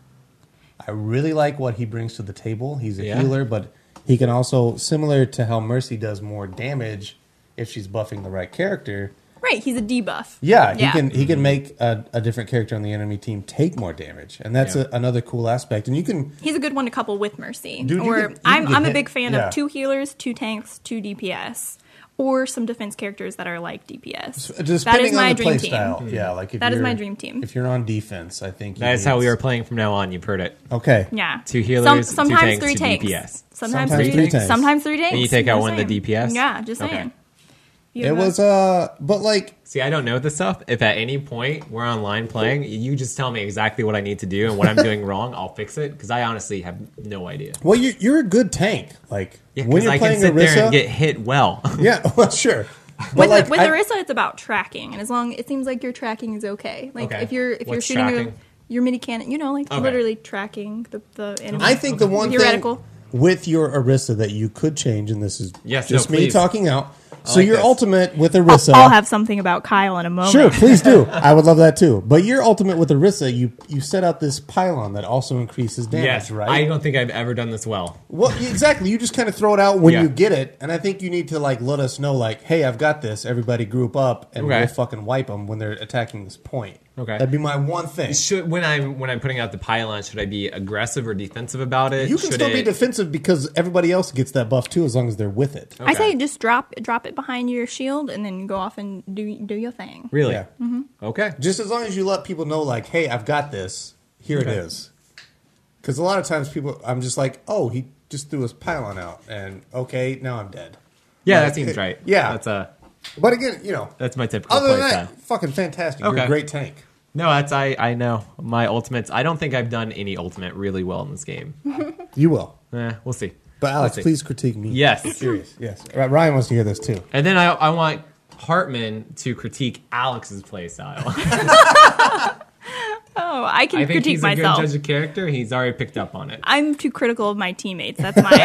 I really like what he brings to the table. He's a healer, but he can also, similar to how Mercy does more damage if she's buffing the right character. Right, he's a debuff. Yeah, he can make a different character on the enemy team take more damage, and that's another cool aspect. And you can He's a good one to couple with Mercy. Dude, I'm a big fan of 2 healers, 2 tanks, 2 DPS, or some defense characters that are like DPS. That is my dream team. Style. Yeah, like if That is you're- my dream team. If you're on defense, I think That is how we are playing from now on. You've heard it. Okay. Yeah. 2 healers, sometimes 2 tanks, 3 2 tanks. DPS. Sometimes Sometimes 3 3 tanks. tanks. Sometimes 3 tanks. And you take out Just one of the saying. DPS? Yeah, just Okay. saying. It was but like See, I don't know this stuff. If at any point we're online playing, you just tell me exactly what I need to do and what I'm doing wrong, I'll fix it. Because I honestly have no idea. well, you're a good tank. Like Yeah, when because you're I can playing sit there Orisa, and get hit well. yeah, well, sure. But With, like, with I- Orisa, it's about tracking, and as long it seems like your tracking is okay. Like Okay. if you're What's shooting tracking? your mini cannon, Okay. literally tracking the enemy. I think the one Your thing reticle. with your Orisa that you could change, and this is Yes, just no, me please. talking out. So like your this. ultimate with Orisa, I'll have something about Kyle in a moment. sure, please do. I would love that too. But your ultimate with Orisa, you set out this pylon that also increases damage, Yes, right? I don't think I've ever done this well. Well, exactly. You just kind of throw it out when Yeah. you get it, and I think you need to like let us know, like, hey, I've got this. Everybody group up, and Okay. we'll fucking wipe them when they're attacking this point. Okay. That'd be my one thing. Should when I'm putting out the pylon, should I be aggressive or defensive about it? You can Should still be it- defensive because everybody else gets that buff too, as long as they're with it. I Okay. say just drop it behind your shield and then go off and do your thing. Really? Yeah. Okay. Just as long as you let people know, like, hey, I've got this. Here Okay. it is. Because a lot of times people, I'm just like, oh, he just threw his pylon out, and okay, now I'm dead. Yeah, Like, that seems right. yeah. But again, That's my typical other play than style. that, fucking fantastic. You're Okay. a great tank. No, I know my ultimates. I don't think I've done any ultimate really well in this game. You will. We'll see. But Alex, We'll see. please critique me. Yes. Serious. Yes. Ryan wants to hear this too. And then I want Hartman to critique Alex's play style. Oh, I can I think critique he's a myself. good judge of character. He's already picked up on it. I'm too critical of my teammates. That's my.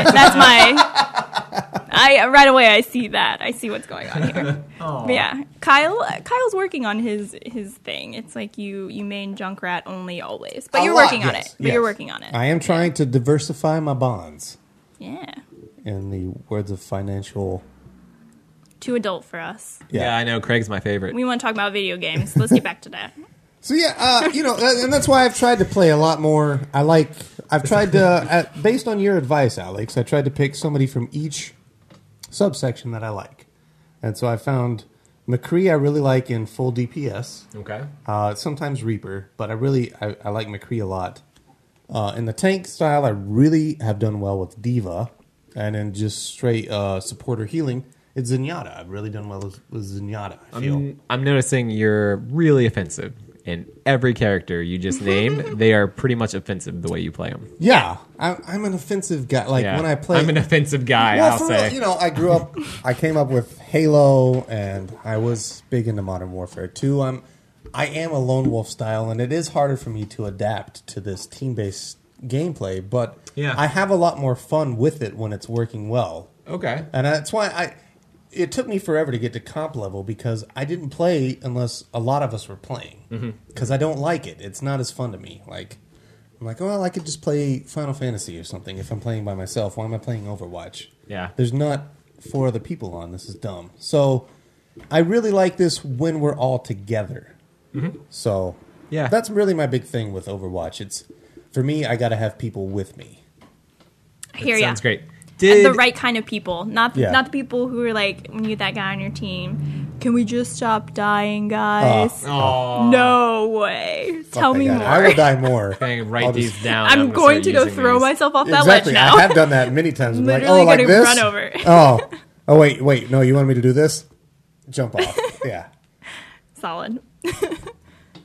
Right away I see that. I see what's going on here. But yeah, Kyle's working on his thing. It's like you main Junkrat only always, but A you're lot, working on yes, it. But yes. you're working on it. I am trying to diversify my bonds, Yeah, in the words of financial. too adult for us. Yeah, I know. Craig's my favorite. We want to talk about video games. Let's get back to that. So yeah, and that's why I've tried to play a lot more. I've tried to, based on your advice, Alex, I tried to pick somebody from each subsection that I like. And so I found McCree I really like in full DPS. Okay. Sometimes Reaper, but I like McCree a lot. In the tank style, I really have done well with Diva. And in just straight supporter healing, it's Zenyatta. I've really done well with Zenyatta, I feel. I'm noticing you're really offensive. In every character you just named, they are pretty much offensive the way you play them. Yeah, I'm an offensive guy. Like Yeah. when I play, I'm an offensive guy, well, I'll for say. real, I came up with Halo, and I was big into Modern Warfare 2. I am a lone wolf style, and it is harder for me to adapt to this team-based gameplay. But Yeah. I have a lot more fun with it when it's working well, Okay. and that's why it took me forever to get to comp level because I didn't play unless a lot of us were playing. Because I don't like it. It's not as fun to me. Like I'm like, well, I could just play Final Fantasy or something if I'm playing by myself. Why am I playing Overwatch? Yeah. There's not 4 other people on. This is dumb. So I really like this when we're all together. So Yeah. that's really my big thing with Overwatch. It's for me, I got to have people with me. I hear ya. Sounds great. The right kind of people, not Yeah. the people who are like when you get that guy on your team. Can we just stop dying, guys? Oh, No way. Tell Fuck me that more. guy. I will die more. Okay, write I'll these just- down. I'm gonna going start to go using throw these. myself off that Exactly. ledge now. I have done that many times. I'm like, Literally oh, like gonna this? run over. Oh, wait. No, you want me to do this? Jump off. Yeah. Solid.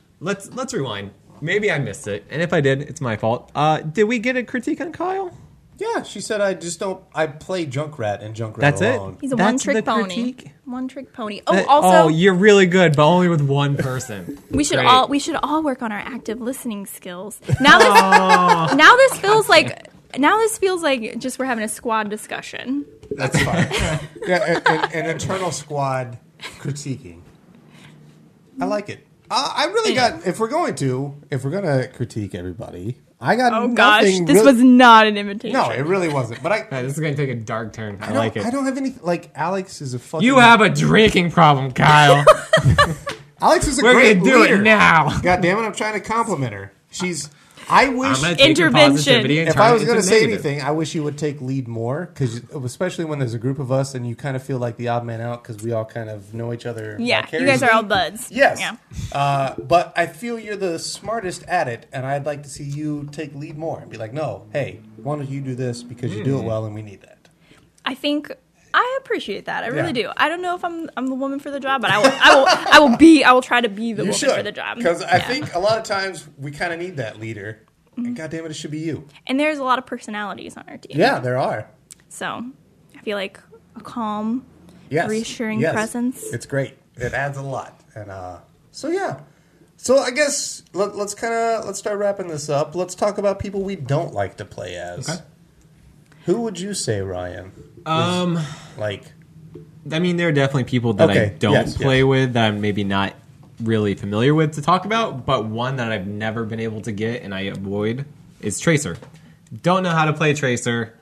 Let's rewind. Maybe I missed it, and if I did, it's my fault. Did we get a critique on Kyle? Yeah, she said I just don't. I play Junkrat and Junkrat That's alone. it. He's a That's one-trick the pony. critique? One-trick pony. Oh, also, you're really good, but only with one person. we should Great. all work on our active listening skills. Now this feels like just we're having a squad discussion. That's fine. Yeah, an internal squad critiquing. I like it. I really got. If we're gonna critique everybody, I got. Oh gosh, nothing this really, was not an invitation. No, it really wasn't. But This is going to take a dark turn. I I like it. don't have any. Like Alex is a fucking. You have a drinking problem, Kyle. Alex is a We're great going to do leader. it now. God damn it! I'm trying to compliment her. I wish. I'm going to take your Intervention. positivity and If turn I it was into going to say negative. anything, I wish you would take lead more, because especially when there's a group of us and you kind of feel like the odd man out because we all kind of know each other. Yeah, you guys are all vicariously. buds. Yes. Yeah. But I feel you're the smartest at it, and I'd like to see you take lead more and be like, no, hey, why don't you do this because you do it well and we need that. I think I appreciate that. I really Yeah. do. I don't know if I'm the woman for the job, but I will try to be the You woman should. for the job. Because I Yeah. think a lot of times we kind of need that leader, and God damn it should be you. And there's a lot of personalities on our team. Yeah, there are. So I feel like a calm, Yes. reassuring Yes. presence. It's great. It adds a lot. And so yeah. So I guess let's start wrapping this up. Let's talk about people we don't like to play as. Okay. Who would you say, Ryan? Like I mean, there are definitely people that I Okay, don't yes, play yes. with that I'm maybe not really familiar with to talk about, but one that I've never been able to get and I avoid is Tracer. Don't know how to play Tracer.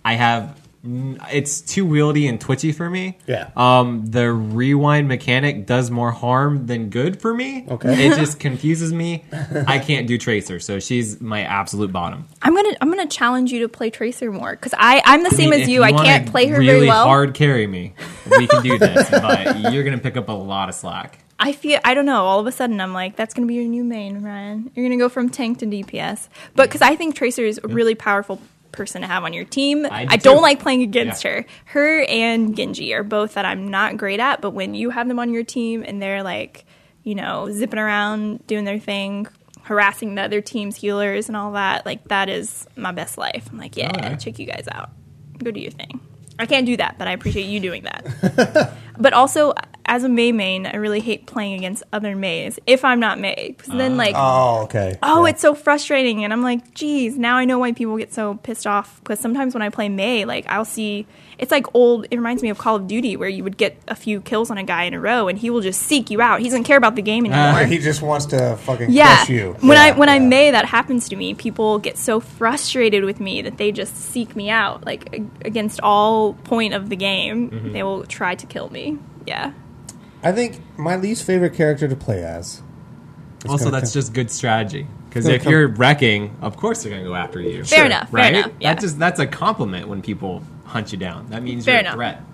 It's too wieldy and twitchy for me. Yeah. The rewind mechanic does more harm than good for me. Okay. It just confuses me. I can't do Tracer, so she's my absolute bottom. I'm gonna challenge you to play Tracer more because I'm the same I mean, as if you. I wanna can't play her really very well. hard carry me. We can do this, but you're gonna pick up a lot of slack. I don't know. All of a sudden, I'm like, that's going to be your new main, Ryan. You're going to go from tank to DPS. But because I think Tracer is a really powerful person to have on your team. I I do don't too. like playing against Yeah. her. Her and Genji are both that I'm not great at. But when you have them on your team and they're like, zipping around, doing their thing, harassing the other team's healers and all that, like that is my best life. I'm like, yeah, Okay. check you guys out. Go do your thing. I can't do that, but I appreciate you doing that. But also, as a Mei main, I really hate playing against other Meis if I'm not Mei. Because then, Oh, okay. oh, Yeah. it's so frustrating. And I'm like, geez, now I know why people get so pissed off. Because sometimes when I play Mei, I'll see, it's like it reminds me of Call of Duty where you would get a few kills on a guy in a row and he will just seek you out. He doesn't care about the game anymore. He just wants to fucking Yeah. crush you. When Yeah, I'm yeah. Mei, that happens to me. People get so frustrated with me that they just seek me out. Like against all point of the game, they will try to kill me. Yeah. I think my least favorite character to play as. Also, that's just good strategy. Because gonna if come- you're wrecking, of course they're going to go after you. Fair enough, fair Right? enough, yeah. That's a compliment when people hunt you down. That means Fair you're enough. a threat.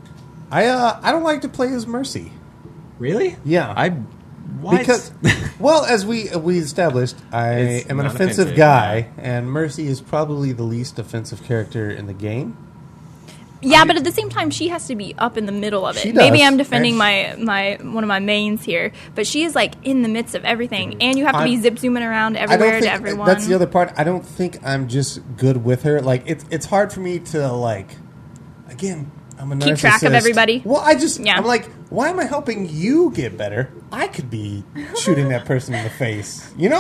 I don't like to play as Mercy. Really? Yeah. What? Because, well, as we established, I It's am an not offensive offensive, guy, and Mercy is probably the least offensive character in the game. Yeah, but at the same time, she has to be up in the middle of She it. Maybe does, I'm defending and my one of my mains here, but she is like in the midst of everything, and you have to be I- zip zooming around I everywhere don't to think everyone. that's the other part. I don't think I'm just good with her. Like it's hard for me to again. I'm a Keep track of narcissist. everybody? Well, Yeah. I'm like, why am I helping you get better? I could be shooting that person in the face. I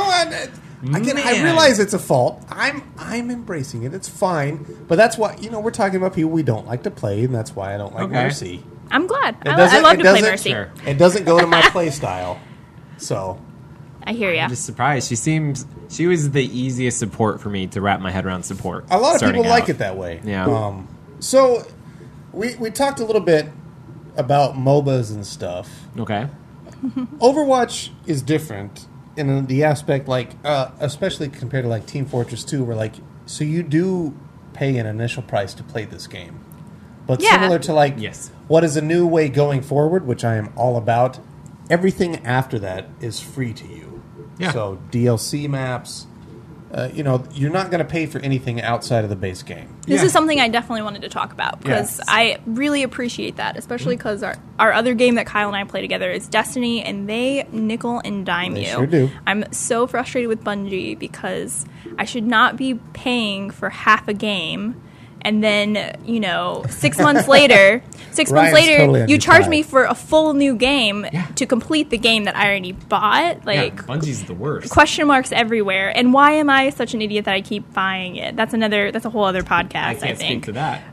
Man. realize it's a fault. I'm embracing it. It's fine. But that's why we're talking about people we don't like to play, and that's why I don't like Okay. Mercy. I'm glad. It I doesn't- love it to play doesn't- Mercy. Sure. It doesn't go to my play style. So I hear ya. I'm just surprised. She was the easiest support for me to wrap my head around support. a lot of starting people like out. it that way. Yeah. So we talked a little bit about MOBAs and stuff. Okay. Overwatch is different in the aspect, especially compared to Team Fortress 2, where so you do pay an initial price to play this game, but Yeah. similar to Yes. what is a new way going forward, which I am all about. Everything after that is free to you. Yeah. So DLC maps. You're not going to pay for anything outside of the base game. This Yeah. is something I definitely wanted to talk about because Yes. I really appreciate that, especially because our other game that Kyle and I play together is Destiny, and they nickel and dime They you. sure do. I'm so frustrated with Bungie because I should not be paying for half a game and then 6 months later, totally on you your charge side. me for a full new game to complete the game that I already bought. Like, Bungie's the worst. question marks everywhere. And why am I such an idiot that I keep buying it? That's a whole other podcast. I can't think. speak to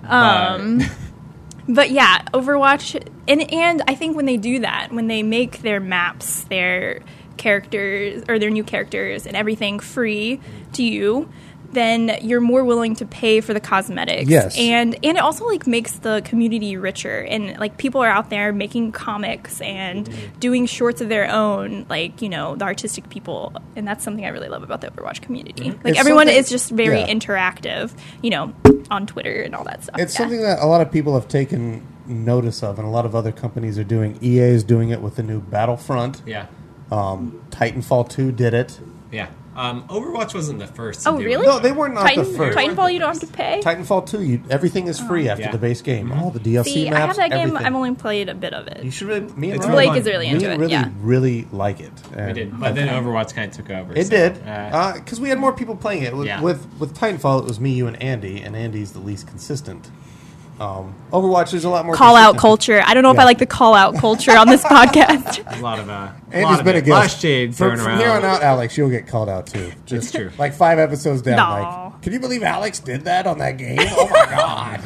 that. But yeah, Overwatch, and I think when they do that, when they make their maps, their characters, or their new characters and everything free to you, then you're more willing to pay for the cosmetics. Yes. And it also like makes the community richer, and like people are out there making comics and doing shorts of their own, like, the artistic people, and that's something I really love about the Overwatch community. Like, It's everyone something- is just very yeah. interactive, on Twitter and all that stuff. It's Yeah. something that a lot of people have taken notice of, and a lot of other companies are doing. EA is doing it with the new Battlefront. Yeah. Titanfall 2 did it. Yeah. Overwatch wasn't the first to Oh, do really? it. No, they were not the first. Titanfall, you don't have to pay? Titanfall 2, everything is free after Yeah. the base game. All the DLC See, maps, I have that game. everything. I've only played a bit of it. You should really. Me and It's Ryan, really Blake is really into we it. really, Yeah. really like it. We And did. But then Overwatch kind of took over. It so, did because we had more people playing it. With, Yeah. with Titanfall, it was me, you, and Andy's the least consistent. Overwatch is a lot more Call out consistent. culture. I don't know if Yeah. I like the call out culture on this podcast. A lot of Andy's been a lot of guest. shade thrown From around. here on out, Alex, you'll get called out too. It's true. Like 5 episodes down, No. like, can you believe Alex did that on that game? Oh my god!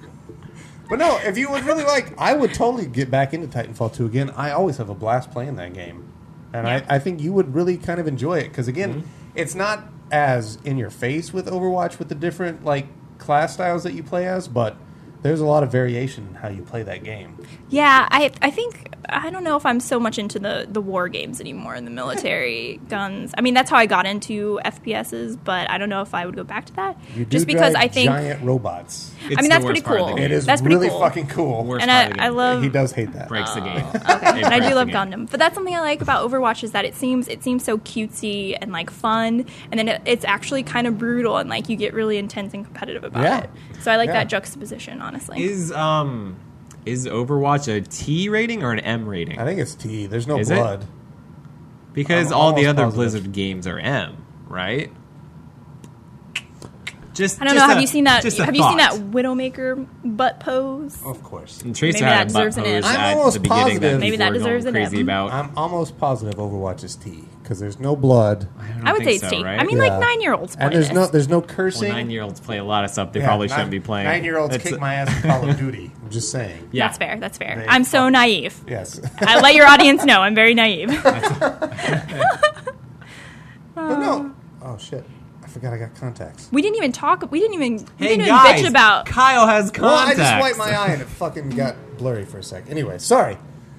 But no, if you would really like, I would totally get back into Titanfall 2 again. I always have a blast playing that game, and I think you would really kind of enjoy it because again, it's not as in your face with Overwatch with the different like class styles that you play as, but there's a lot of variation in how you play that game. Yeah, I think I don't know if I'm so much into the war games anymore and the military guns. I mean, that's how I got into FPSs, but I don't know if I would go back to that. You do Just because drive I think giant robots. It's I mean, the that's worst pretty part of cool. the game. It is That's pretty really cool. fucking cool. Worst and part of the I game. love He does hate that. breaks the game. Okay, It and I breaks do the love game. Gundam, but that's something I like about Overwatch is that it seems so cutesy and like fun, and then it's actually kind of brutal and like you get really intense and competitive about Yeah. it. So I like Yeah. that juxtaposition, honestly. Is Overwatch a T rating or an M rating? I think it's T. There's no Is it? blood. Because I'm all the almost other positive. Blizzard games are M, right? Just I don't know. Have you seen that? Just a Have you seen thought. that Widowmaker butt pose? Of course. And Tracer Maybe had that a butt deserves an pose M. I'm at almost the beginning positive- that Maybe that people were deserves an going crazy M. about. I'm almost positive Overwatch is T because there's no blood don't I would say think it's so, T. right? I mean, Yeah. like 9-year-olds play and there's this. no Well, cursing. 9-year-olds play a lot of stuff they Yeah, probably shouldn't be playing. 9-year-olds It's- kick my ass in Call of Duty. I'm just saying. Yeah. That's fair. That's fair. They I'm so fuck- naive. Yes. I let your audience know I'm very naive. But no. Oh shit! I forgot I got contacts. We didn't even talk. We didn't even Hey bitch about. Kyle has contacts. Well, I just wiped my eye and it fucking got blurry for a sec. Anyway, sorry.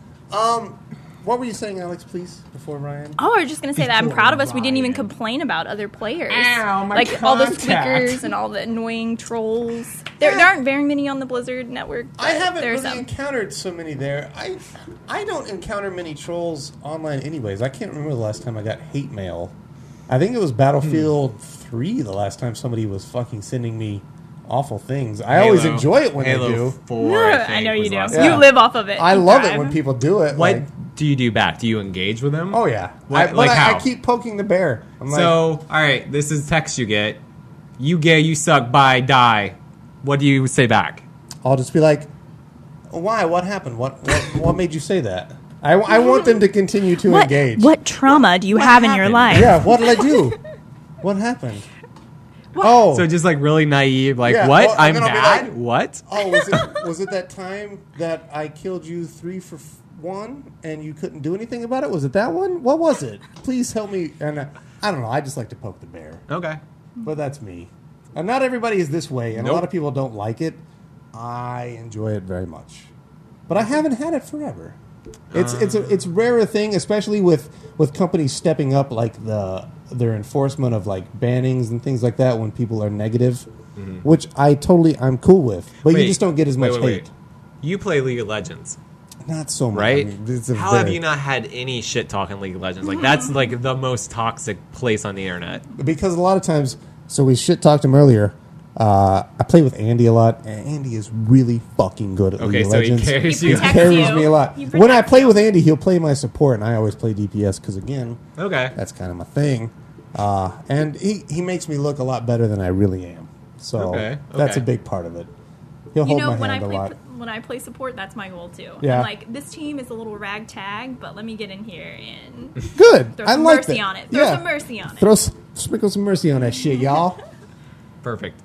What were you saying, Alex? Please, before Ryan. Oh, I was just gonna say that I'm Before proud of us. We didn't even Ryan. complain about other players, Ow, my like all the contact. squeakers and all the annoying trolls. There aren't very many on the Blizzard network. I but haven't there's really some. encountered so many there. I don't encounter many trolls online anyways. I can't remember the last time I got hate mail. I think it was Battlefield 3 the last time somebody was fucking sending me awful things. I always Halo- enjoy it when Halo they do. 4, I think, know you was do. last Yeah. You time. live off of it. I You love it thrive. when people do it. What Like, do you do back? Do you engage with them? oh yeah. What- But like I how? keep poking the bear. I'm like, So, all right, this is text you get. You gay, you suck, bye, die. What do you say back? I'll just be like, why? What happened? What made you say that? I want them to continue to engage. What trauma do you have in your happened? life? Yeah, what did I do? What happened? Oh, So just like really naive, like Yeah, what? well, I'm and then I'll be bad. like- What? oh, was it that time that I killed you 3 for 1 and you couldn't do anything about it? Was it that one? What was it? Please help me. And I don't know. I just like to poke the bear, Okay. but that's me. And not everybody is this way, and a Nope. lot of people don't like it. I enjoy it very much, but I haven't had it forever. It's a rarer thing, especially with companies stepping up like their enforcement of like bannings and things like that when people are negative, which I'm cool with. But you just don't get as much hate. You play League of Legends, Not so much. right? I mean, it's a How have very- you not had any shit talk in League of Legends? Like that's like the most toxic place on the internet. Because a lot of times, so we shit talked him earlier. I play with Andy a lot, and Andy is really fucking good at Okay, League of so he Legends. carries He you. protects Carries you. me a lot. He When I protects play you. with Andy, he'll play my support, and I always play DPS because again, Okay. that's kind of my thing. And he makes me look a lot better than I really am. So Okay, that's a okay. big part of it. He'll You hold know, my when I hand a play lot. when I play support, that's my goal too. Yeah. I'm like, this team is a little ragtag, but let me get in here and Good. throw I some like mercy that. on it. Throw Yeah. some mercy on it. Sprinkle some mercy on that shit, y'all. Perfect.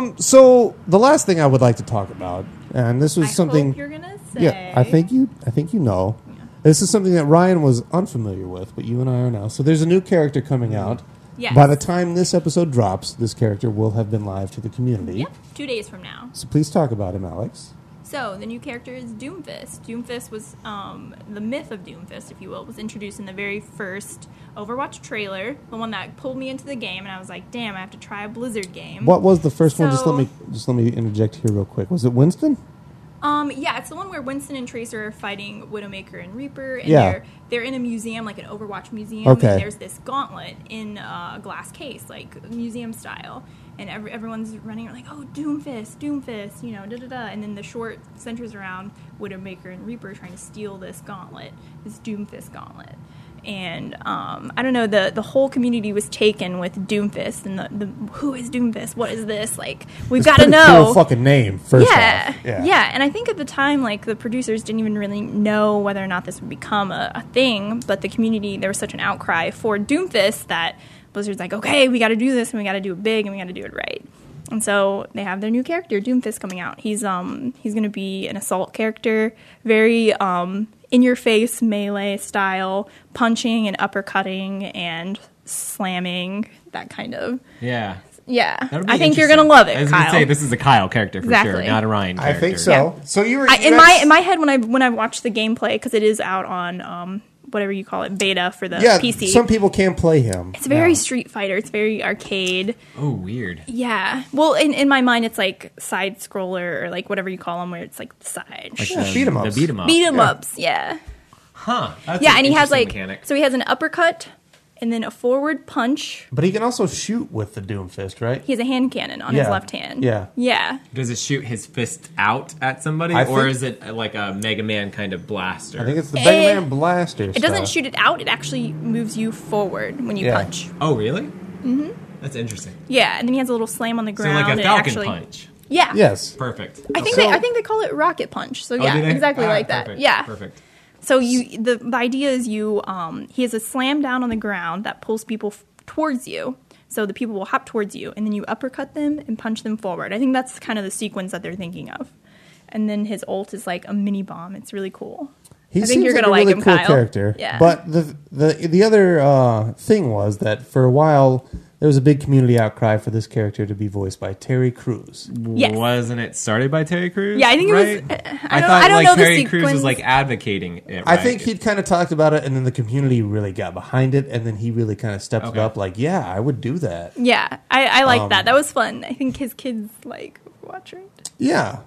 So the last thing I would like to talk about, and this was I something. hope you're gonna say. Yeah, I think you know. This is something that Ryan was unfamiliar with, but you and I are now. So there's a new character coming out. Yes. By the time this episode drops, this character will have been live to the community. Yep, 2 days from now. So please talk about him, Alex. So the new character is Doomfist. Doomfist was the myth of Doomfist, if you will, was introduced in the very first Overwatch trailer, the one that pulled me into the game, and I was like, "Damn, I have to try a Blizzard game." What was the first one? So- Just let me interject here real quick. Was it Winston? Yeah, it's the one where Winston and Tracer are fighting Widowmaker and Reaper, and Yeah. they're in a museum, like an Overwatch museum, Okay. and there's this gauntlet in a glass case, like museum style, and everyone's running like, "Oh, Doomfist, Doomfist," you know, da da da, and then the short centers around Widowmaker and Reaper trying to steal this gauntlet, this Doomfist gauntlet. And I don't know, the whole community was taken with Doomfist, and the who is Doomfist? What is this? Like, we've got to Pretty know. Cool fucking name. First Yeah, off. yeah, and I think at the time, like, the producers didn't even really know whether or not this would become a thing, but the community, there was such an outcry for Doomfist that Blizzard's like, okay, we got to do this, and we got to do it big, and we got to do it right. And so they have their new character, Doomfist, coming out. He's going to be an assault character, very in-your-face melee style, punching and uppercutting and slamming, that kind of. Yeah. Yeah, That'll be I think you're gonna interesting. love it, I was Kyle. gonna say this is a Kyle character for Exactly. sure, not a Ryan I character. think so. Yeah. So you were in my head when I watched the gameplay, because it is out on whatever you call it, beta for the PC. Some people can play him. It's very now. Street Fighter. It's very arcade. Oh, weird. Yeah. Well, in my mind, it's like side scroller or like whatever you call them, where it's like the side. Like Yeah, beat 'em ups. The beat 'em up. Beat 'em ups. Yeah. Huh. That's Yeah, an and he has interesting like mechanic. so he has an uppercut and then a forward punch. But he can also shoot with the Doomfist, right? He has a hand cannon on his left hand. Yeah. Yeah. Does it shoot his fist out at somebody, I or think- is it like a Mega Man kind of blaster? I think it's the Mega Eh, Man Blaster. It doesn't shoot it out. It actually moves you forward when you Yeah. punch. Oh, really? Mm-hmm. That's interesting. Yeah, and then he has a little slam on the So ground. like a and it Falcon actually, punch. Yeah. Yes. Perfect. I think So- I think they call it rocket punch. So Oh, yeah, do they? exactly Ah, like that. perfect, Yeah. Perfect. So the idea is he has a slam down on the ground that pulls people towards you. So the people will hop towards you, and then you uppercut them and punch them forward. I think that's kind of the sequence that they're thinking of. And then his ult is like a mini bomb. It's really cool. He I think you're seems gonna like a like really him, cool Kyle. character. Yeah. But the other thing was that for a while there was a big community outcry for this character to be voiced by Terry Crews. Yes. Wasn't it started by Terry Crews? Yeah, I think it was- right? I don't- thought I don't like know the Terry Crews was sequence. like advocating it. I right? think he'd kind of talked about it, and then the community really got behind it, and then he really kind of stepped it Okay. up. Like, yeah, I would do that. Yeah, I like that. That was fun. I think his kids like watching. Yeah.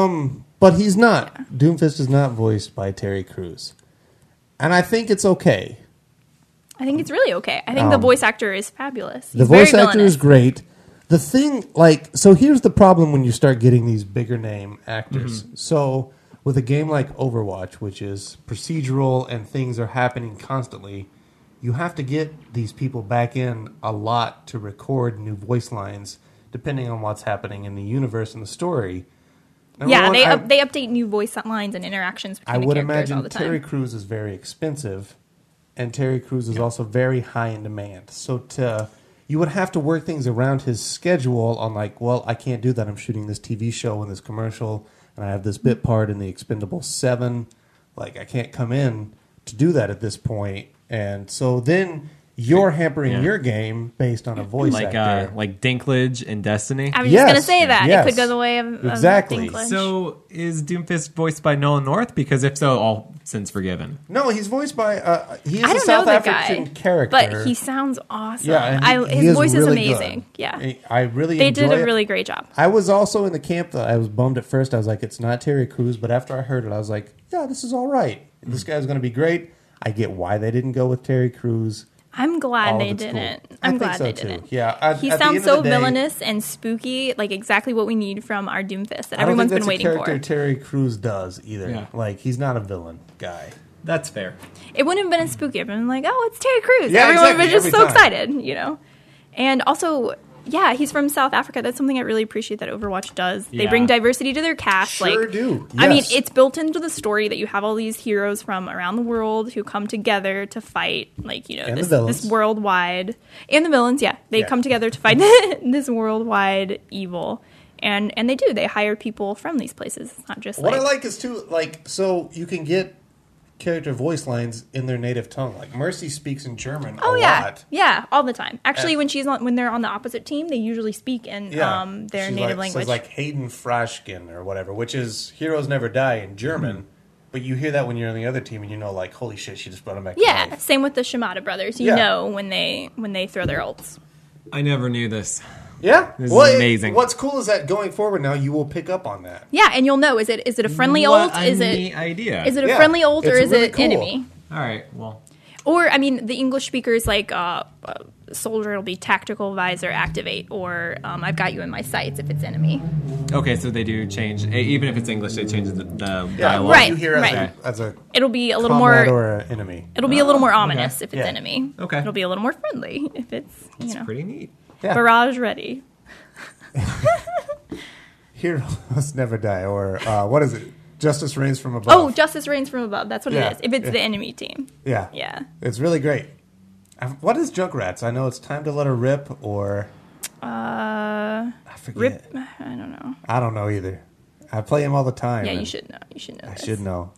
But he's not. Doomfist is not voiced by Terry Crews, and I think it's okay. I think it's really okay. I think the voice actor is fabulous. The He's voice very actor is villainous. great. The thing, like, so here's the problem when you start getting these bigger name actors. So with a game like Overwatch, which is procedural and things are happening constantly, you have to get these people back in a lot to record new voice lines, depending on what's happening in the universe and the story. Number Yeah, one, they update new voice lines and interactions between I the would characters all imagine the time. Terry Crews is very expensive, and Terry Crews is also very high in demand. So you would have to work things around his schedule on like, well, I can't do that. I'm shooting this TV show and this commercial, and I have this bit part in the Expendables 7. Like, I can't come in to do that at this point. And so then you're hampering Yeah. your game based on a voice actor. like Dinklage in Destiny. I was Yes, just going to say that. yes. It could go the way of Exactly. Dinklage. So is Doomfist voiced by Nolan North? Because if so, all sins forgiven. No, he's voiced by he is I a don't South know the African guy, character. but he sounds awesome. Yeah, and he his voice is really amazing. good. Yeah, I really they enjoy did a it. really great job. I was also in the camp that I was bummed at first. I was like, it's not Terry Crews, but after I heard it, I was like, yeah, this is all right. This guy's going to be great. I get why they didn't go with Terry Crews. I'm glad All they of it's didn't. cool. I'm I think glad so, they too. didn't. Yeah, He at the sounds end so of the day, villainous and spooky, like exactly what we need from our Doomfist that I don't think everyone's that's been waiting a character for. Terry Crews does either. Yeah. Like, he's not a villain guy. That's fair. It wouldn't have been as spooky. I've been like, oh, it's Terry Crews. Yeah, Everyone exactly, was just every so time. excited, you know. And also, Yeah, he's from South Africa. That's something I really appreciate that Overwatch does. They Yeah. bring diversity to their cast. Sure do. I mean, Yes. it's built into the story that you have all these heroes from around the world who come together to fight, like, And the this villains. worldwide... And the villains, yeah. They Yeah. come together to fight this worldwide evil. And they do. They hire people from these places. It's not just What I like is too, like, so you can get character voice lines in their native tongue. Like Mercy speaks in German a lot. Yeah, all the time. Actually, when they're on the opposite team, they usually speak in their She, native like, language. says like Hayden Frashkin or whatever, which is Heroes Never Die in German. But you hear that when you're on the other team, and you know, like, holy shit, she just brought him back. Yeah, to life. same with the Shimada brothers. You Yeah. know when they throw their ults. I never knew this. Yeah, This is amazing. What's cool is that going forward now, you will pick up on that. Yeah, and you'll know is it a friendly ult? Is it idea? is it a Yeah, friendly ult or it's is really it cool. enemy? All right. Well, Or I mean, the English speakers like soldier will be tactical visor activate, or I've got you in my sights if it's enemy. okay. So they do change, even if it's English, they change the Yeah, dialogue. what Right, you hear right. as a It'll be a little comrade more. or an enemy. It'll be a little more ominous if it's Yeah. enemy. Okay. It'll be a little more friendly if it's It's pretty neat. Yeah. barrage ready. Heroes Never Die, or what is it? Justice Reigns from Above. Oh, justice reigns from above. That's what Yeah. it is. If it's Yeah. the enemy team. Yeah. Yeah. It's really great. What is Junkratz? I know it's Time to Let Her Rip, or I forget. Rip. I don't know. I don't know either. I play him all the time. Yeah, you and should know. You should know. I this. should know.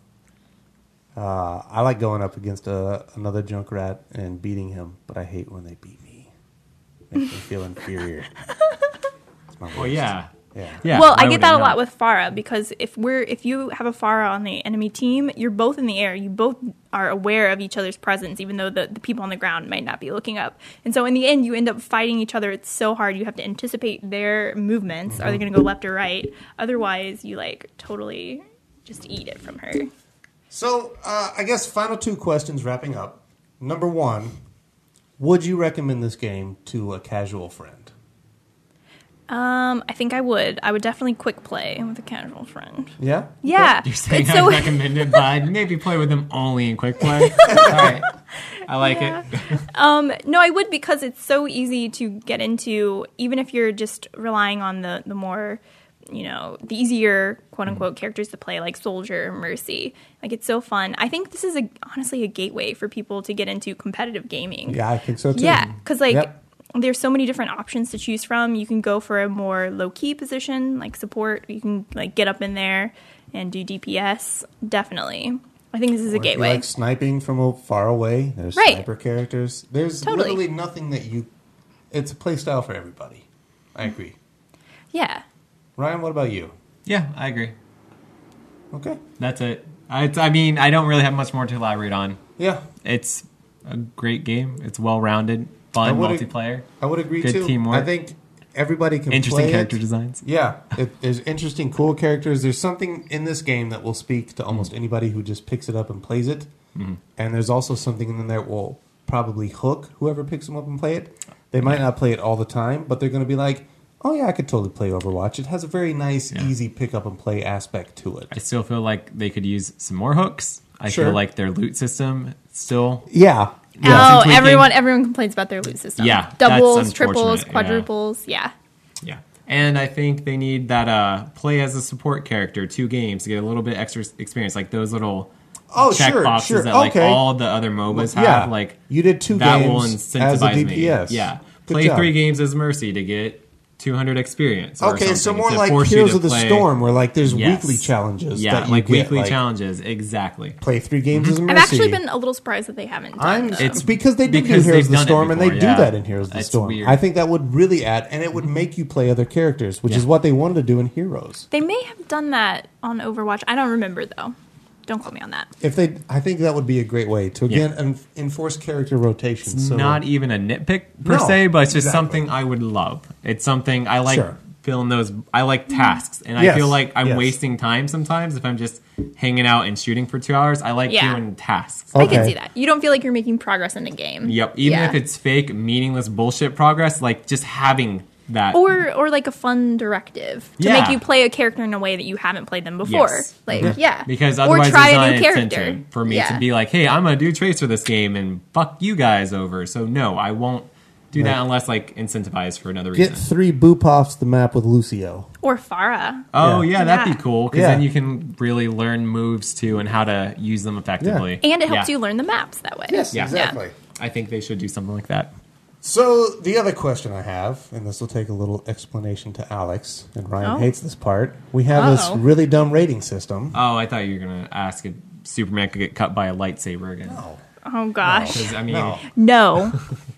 I like going up against another Junkrat and beating him, but I hate when they beat me. Makes me feel inferior. It's my Well, worst. yeah. Yeah. Well, why I would get it that a not? lot with Pharah because if you have a Pharah on the enemy team, you're both in the air. You both are aware of each other's presence, even though the people on the ground might not be looking up. And so in the end, you end up fighting each other. It's so hard. You have to anticipate their movements. Are they going to go left or right? Otherwise, you like totally just eat it from her. So, I guess final two questions wrapping up. Number one, would you recommend this game to a casual friend? I think I would. I would definitely quick play with a casual friend. Yeah? Yeah, You're saying it's I'd so recommend it, but I'd maybe play with them only in quick play. All right. I like Yeah. it. No, I would because it's so easy to get into, even if you're just relying on the more, the easier quote unquote characters to play, like Soldier or Mercy. Like it's so fun. I think this is honestly a gateway for people to get into competitive gaming. Yeah, I think so too. Yeah, because Yep. there's so many different options to choose from. You can go for a more low key position, like support. You can like get up in there and do DPS. Definitely, I think this is Or a if you gateway. like sniping from far away, there's Right. sniper characters. There's Totally. literally nothing that it's a play style for everybody. I agree. Yeah. Ryan, what about you? Yeah, I agree. Okay. That's it. I mean, I don't really have much more to elaborate on. Yeah, It's a great game. It's well-rounded, fun would- multiplayer. I would agree Good too. teamwork. I think everybody can Interesting play character it. designs. Yeah, there's interesting, cool characters. There's something in this game that will speak to almost anybody who just picks it up and plays it. And there's also something in there that will probably hook whoever picks them up and play it. They might not play it all the time, but they're going to be like, oh yeah, I could totally play Overwatch. It has a very nice, easy pick up and play aspect to it. I still feel like they could use some more hooks. I Sure. feel like their loot system still... Yeah. Oh, tweaking. everyone complains about their loot system. Yeah, doubles, that's triples, unfortunate, yeah. quadruples. Yeah. Yeah. And I think they need that play as a support character, 2 games, to get a little bit extra experience. Like those little check boxes that like all the other MOBAs have. Yeah. Like You did 2 that games will as a incentivize me. DPS. Yeah. Good Play job. 3 games as Mercy to get 200 experience. Or Okay, so something, more to like force you Heroes to of the play- Storm, where like there's Yes. weekly challenges. Yeah, that you like get, weekly like, challenges. Exactly. Play 3 games as a Mercy. I've actually been a little surprised that they haven't done that. It's because they did do because Heroes of they've the done it Storm, and they before, do yeah. that in Heroes of the That's Storm. weird. I think that would really add, and it would make you play other characters, which is what they wanted to do in Heroes. They may have done that on Overwatch. I don't remember though. Don't quote me on that. I think that would be a great way to again enforce character rotation. It's So not even a nitpick per No, se, but it's just exactly. something I would love. It's something I like Sure. filling those. I like tasks, and Yes, I feel like I'm yes. wasting time sometimes if I'm just hanging out and shooting for 2 hours. I like Yeah. doing tasks. I can Okay. see that. You don't feel like you're making progress in a game. Yep, even Yeah. if it's fake, meaningless bullshit progress, like just having that. or like a fun directive to Yeah. make you play a character in a way that you haven't played them before. Yes. Like yeah. Because or otherwise, try there's a not new an character incentive for me Yeah. to be like, "Hey, I'm gonna do Tracer this game and fuck you guys over." So no, I won't do that unless like incentivized for another Get reason. 3 boop off the map with Lucio. Or Farah. Oh Yeah. yeah, that'd Yeah. be cool because Yeah. then you can really learn moves too and how to use them effectively. And it helps Yeah. you learn the maps that way. Yes, Yeah. exactly. I think they should do something like that. So the other question I have, and this will take a little explanation to Alex, and Ryan Oh. hates this part. We have this Uh-oh. really dumb rating system. Oh, I thought you were gonna ask if Superman could get cut by a lightsaber again. No. Oh, gosh. 'Cause, I mean, No. No.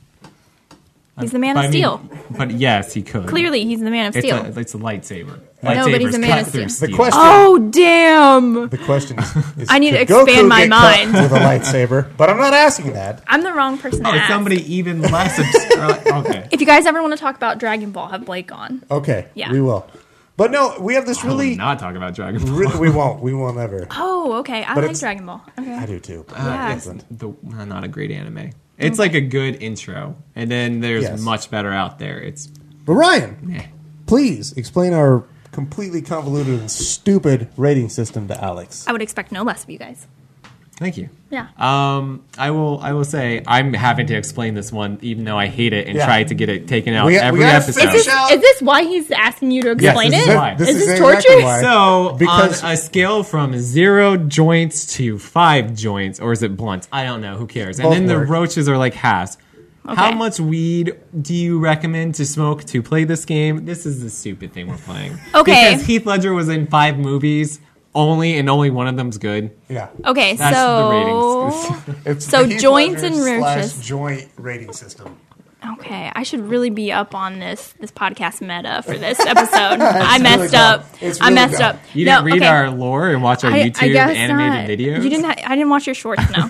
He's the man but of I mean- steel. but yes, he could. Clearly, he's the man of it's steel. a lightsaber. No, but he's a Lightsabers man cut of through steel. The steel. question, Oh, damn. the question is I need to could expand Goku my get mind. cut with a lightsaber? But I'm not asking that. I'm the wrong person to Oh, it's ask. somebody even less obscure. Okay. If you guys ever want to talk about Dragon Ball, have Blake on. Okay, Yeah. we will. But no, we have this I will really. not talk about Dragon Ball. We won't. We won't ever. Oh, okay. I But like it's- Dragon Ball. Okay. I do too. Yeah. It's not a great anime. It's like a good intro, and then there's Yes. much better out there. It's But Ryan, eh. please explain our completely convoluted and stupid rating system to Alex. I would expect no less of you guys. Thank you. Yeah. I will say I'm having to explain this one, even though I hate it and Yeah. try to get it taken out We every gotta episode. finish out- Is this why he's asking you to explain this it? is why. This Is is this exactly torture? why. So, Because- on a scale from 0 joints to 5 joints, or is it blunts? I don't know. Who cares? And Both then work. the roaches are like halves. How Okay. much weed do you recommend to smoke to play this game? This is the stupid thing we're playing. Okay. Because Heath Ledger was in 5 movies, and only one of them's good. Yeah. Okay, That's so the ratings. It's So the Heath joints and Ledger / roaches. joint rating system. okay, I should really be up on this podcast meta for this episode. I really messed dumb. up. It's I really messed dumb. up. You No, didn't read okay. our lore and watch our I YouTube guess animated not. videos? You didn't. I didn't watch your shorts. No.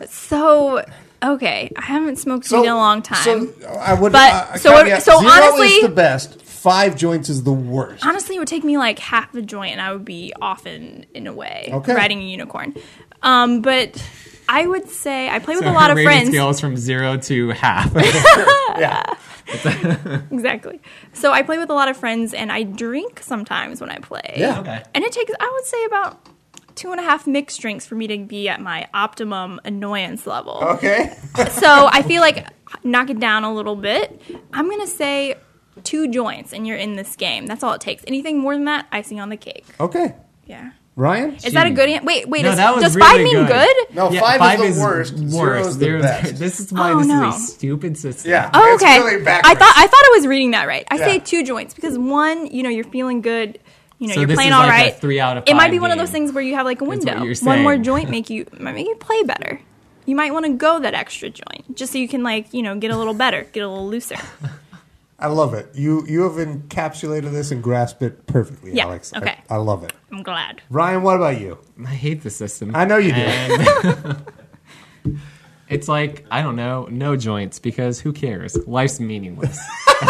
So okay, I haven't smoked weed in a long time. So I would. But- so caveat, so 0 honestly- is the best. 5 joints is the worst. Honestly, it would take me like half a joint, and I would be off in a way Okay. riding a unicorn. But I would say I play with So a lot her of rating friends. scale is from 0 to half. Yeah. Exactly. So I play with a lot of friends, and I drink sometimes when I play. Yeah. Okay. And it takes, I would say, about 2.5 mixed drinks for me to be at my optimum annoyance level. Okay. So I feel like knock it down a little bit. I'm gonna say 2 joints, and you're in this game. That's all it takes. Anything more than that, icing on the cake. Okay. Yeah. Ryan? Is that a good answer? Wait. No, that was does really 5 mean good. good? No, Yeah, 5 is the worst. 0 is the There's- best. This is why Oh, this no. is a stupid system. Yeah. Oh, It's okay. really I backwards. thought I was reading that right. I Yeah. say 2 joints because one, you're feeling good. So You're this playing is all like a right. 3 out of It might 5 be one of those game. things where you have like a That's what window. you're One more saying. joint might make you play better. You might want to go that extra joint just so you can get a little better, get a little looser. I love it. You have encapsulated this and grasped it perfectly, Yeah, Alex. okay. I love it. I'm glad. Ryan, what about you? I hate the system. I know you do. And it's like, I don't know, no joints because who cares? Life's meaningless.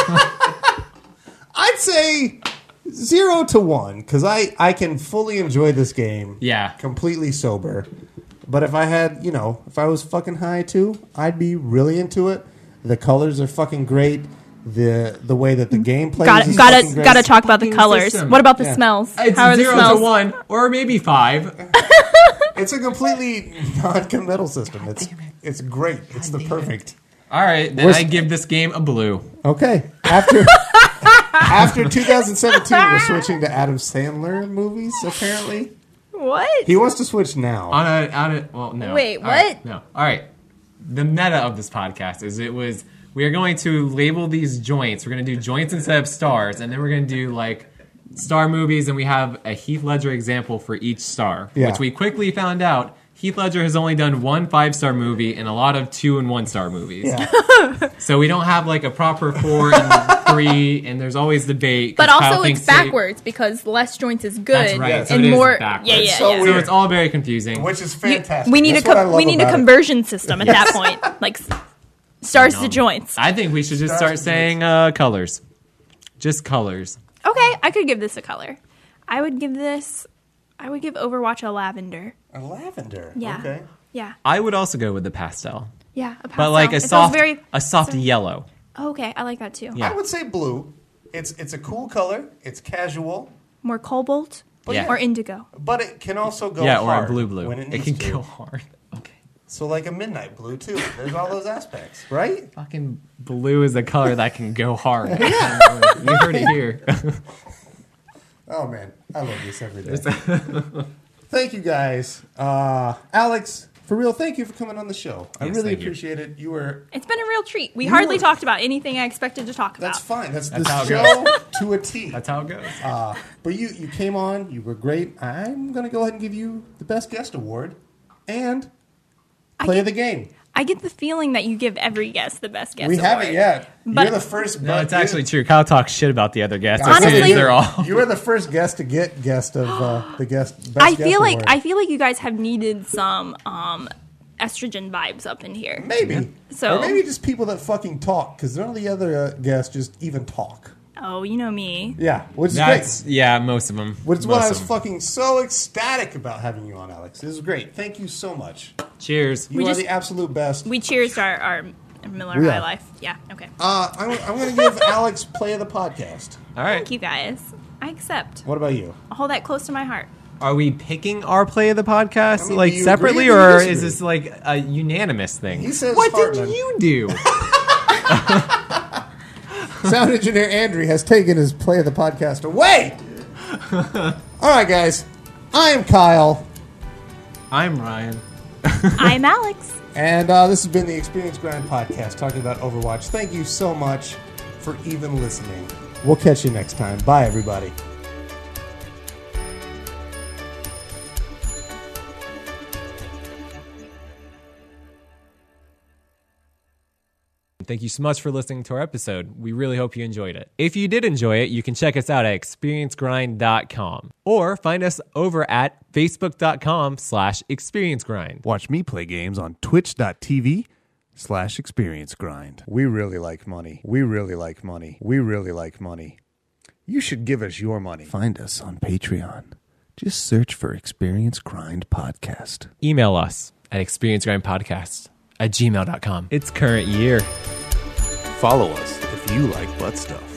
I'd say 0 to 1 because I can fully enjoy this game. Yeah. Completely sober. But if I had, if I was fucking high too, I'd be really into it. The colors are fucking great. The way that the game plays is fucking great. Gotta talk about the Fucking colors. system. What about the Yeah. smells? It's How are the 0 smells? to 1 or maybe 5. It's a completely non-committal system. It's great. It's the perfect. All right, then I give this game a blue. Okay. After 2017, we're switching to Adam Sandler movies. Apparently, What? he wants to switch now. Well, no. Wait, All right, what? no. All right. The meta of this podcast is we are going to label these joints. We're going to do joints instead of stars, and then we're going to do like star movies, and we have a Heath Ledger example for each star, Yeah. which we quickly found out Heath Ledger has only done 1 5-star movie and a lot of 2 and 1-star movies. Yeah. So we don't have like a proper 4 and 3, and there's always debate. 'cause But Kyle also thinks it's backwards because less joints is good. That's right. Yeah. So and it is more. backwards. Yeah, yeah, So yeah. weird. So it's all very confusing. Which is You- fantastic. we need That's what I love we need a about it. conversion system at that point, like stars to joints. I think we should just Stars start and saying colors. Just colors. Okay, I could give this a color. I would give Overwatch a lavender. A lavender. Yeah. Okay. Yeah. I would also go with the pastel. Yeah. A But like pastel. It feels a soft yellow. Oh, okay, I like that too. Yeah. I would say blue. It's a cool color. It's casual, More cobalt Yeah. or indigo. but it can also go Yeah, or hard a blue. when it It needs can to. go hard. Okay. So like a midnight blue too. There's all those aspects, right? Fucking blue is a color that can go hard. You heard it here. Oh man, I love this every day. Thank you guys, Alex. For real, thank you for coming on the show. I really appreciate it. You were. It's been a real treat. We hardly talked about anything I expected to talk about. That's fine. That's how the it show to a T. That's how it goes. But you came on. You were great. I'm gonna go ahead and give you the best guest award and play the game. I get the feeling that you give every guest the best guest We award. haven't yet. But You're the first. No, it's actually true. Kyle talks shit about the other guests. Honestly, they're all. You were the first guest to get guest of the guest. Best I guest feel like award. you guys have needed some estrogen vibes up in here. Maybe. So or maybe just people that fucking talk, because none of the other guests just even talk. Oh, you know me. Yeah, which is That's great. yeah, most of them. Which is why I was fucking so ecstatic about having you on, Alex. This is great. Thank you so much. Cheers. You are the absolute best. We cheers our Miller We High are. Life. Yeah, okay. I'm going to give Alex play of the podcast. All right. Thank you guys. I accept. What about you? I'll hold that close to my heart. Are we picking our play of the podcast I mean, like do you separately, agree or or disagree? is this like a unanimous thing? He says what Hartman. did you do? Sound engineer Andrew has taken his play of the podcast away. All right, guys. I am Kyle. I'm Ryan. I'm Alex. And this has been the Experience Grind podcast talking about Overwatch. Thank you so much for even listening. We'll catch you next time. Bye, everybody. Thank you so much for listening to our episode. We really hope you enjoyed it. If you did enjoy it, you can check us out at experiencegrind.com or find us over at facebook.com/experiencegrind. Watch me play games on twitch.tv/experiencegrind. We really like money. We really like money. We really like money. You should give us your money. Find us on Patreon. Just search for Experience Grind Podcast. Email us at experiencegrindpodcast@gmail.com. It's current year. Follow us if you like butt stuff.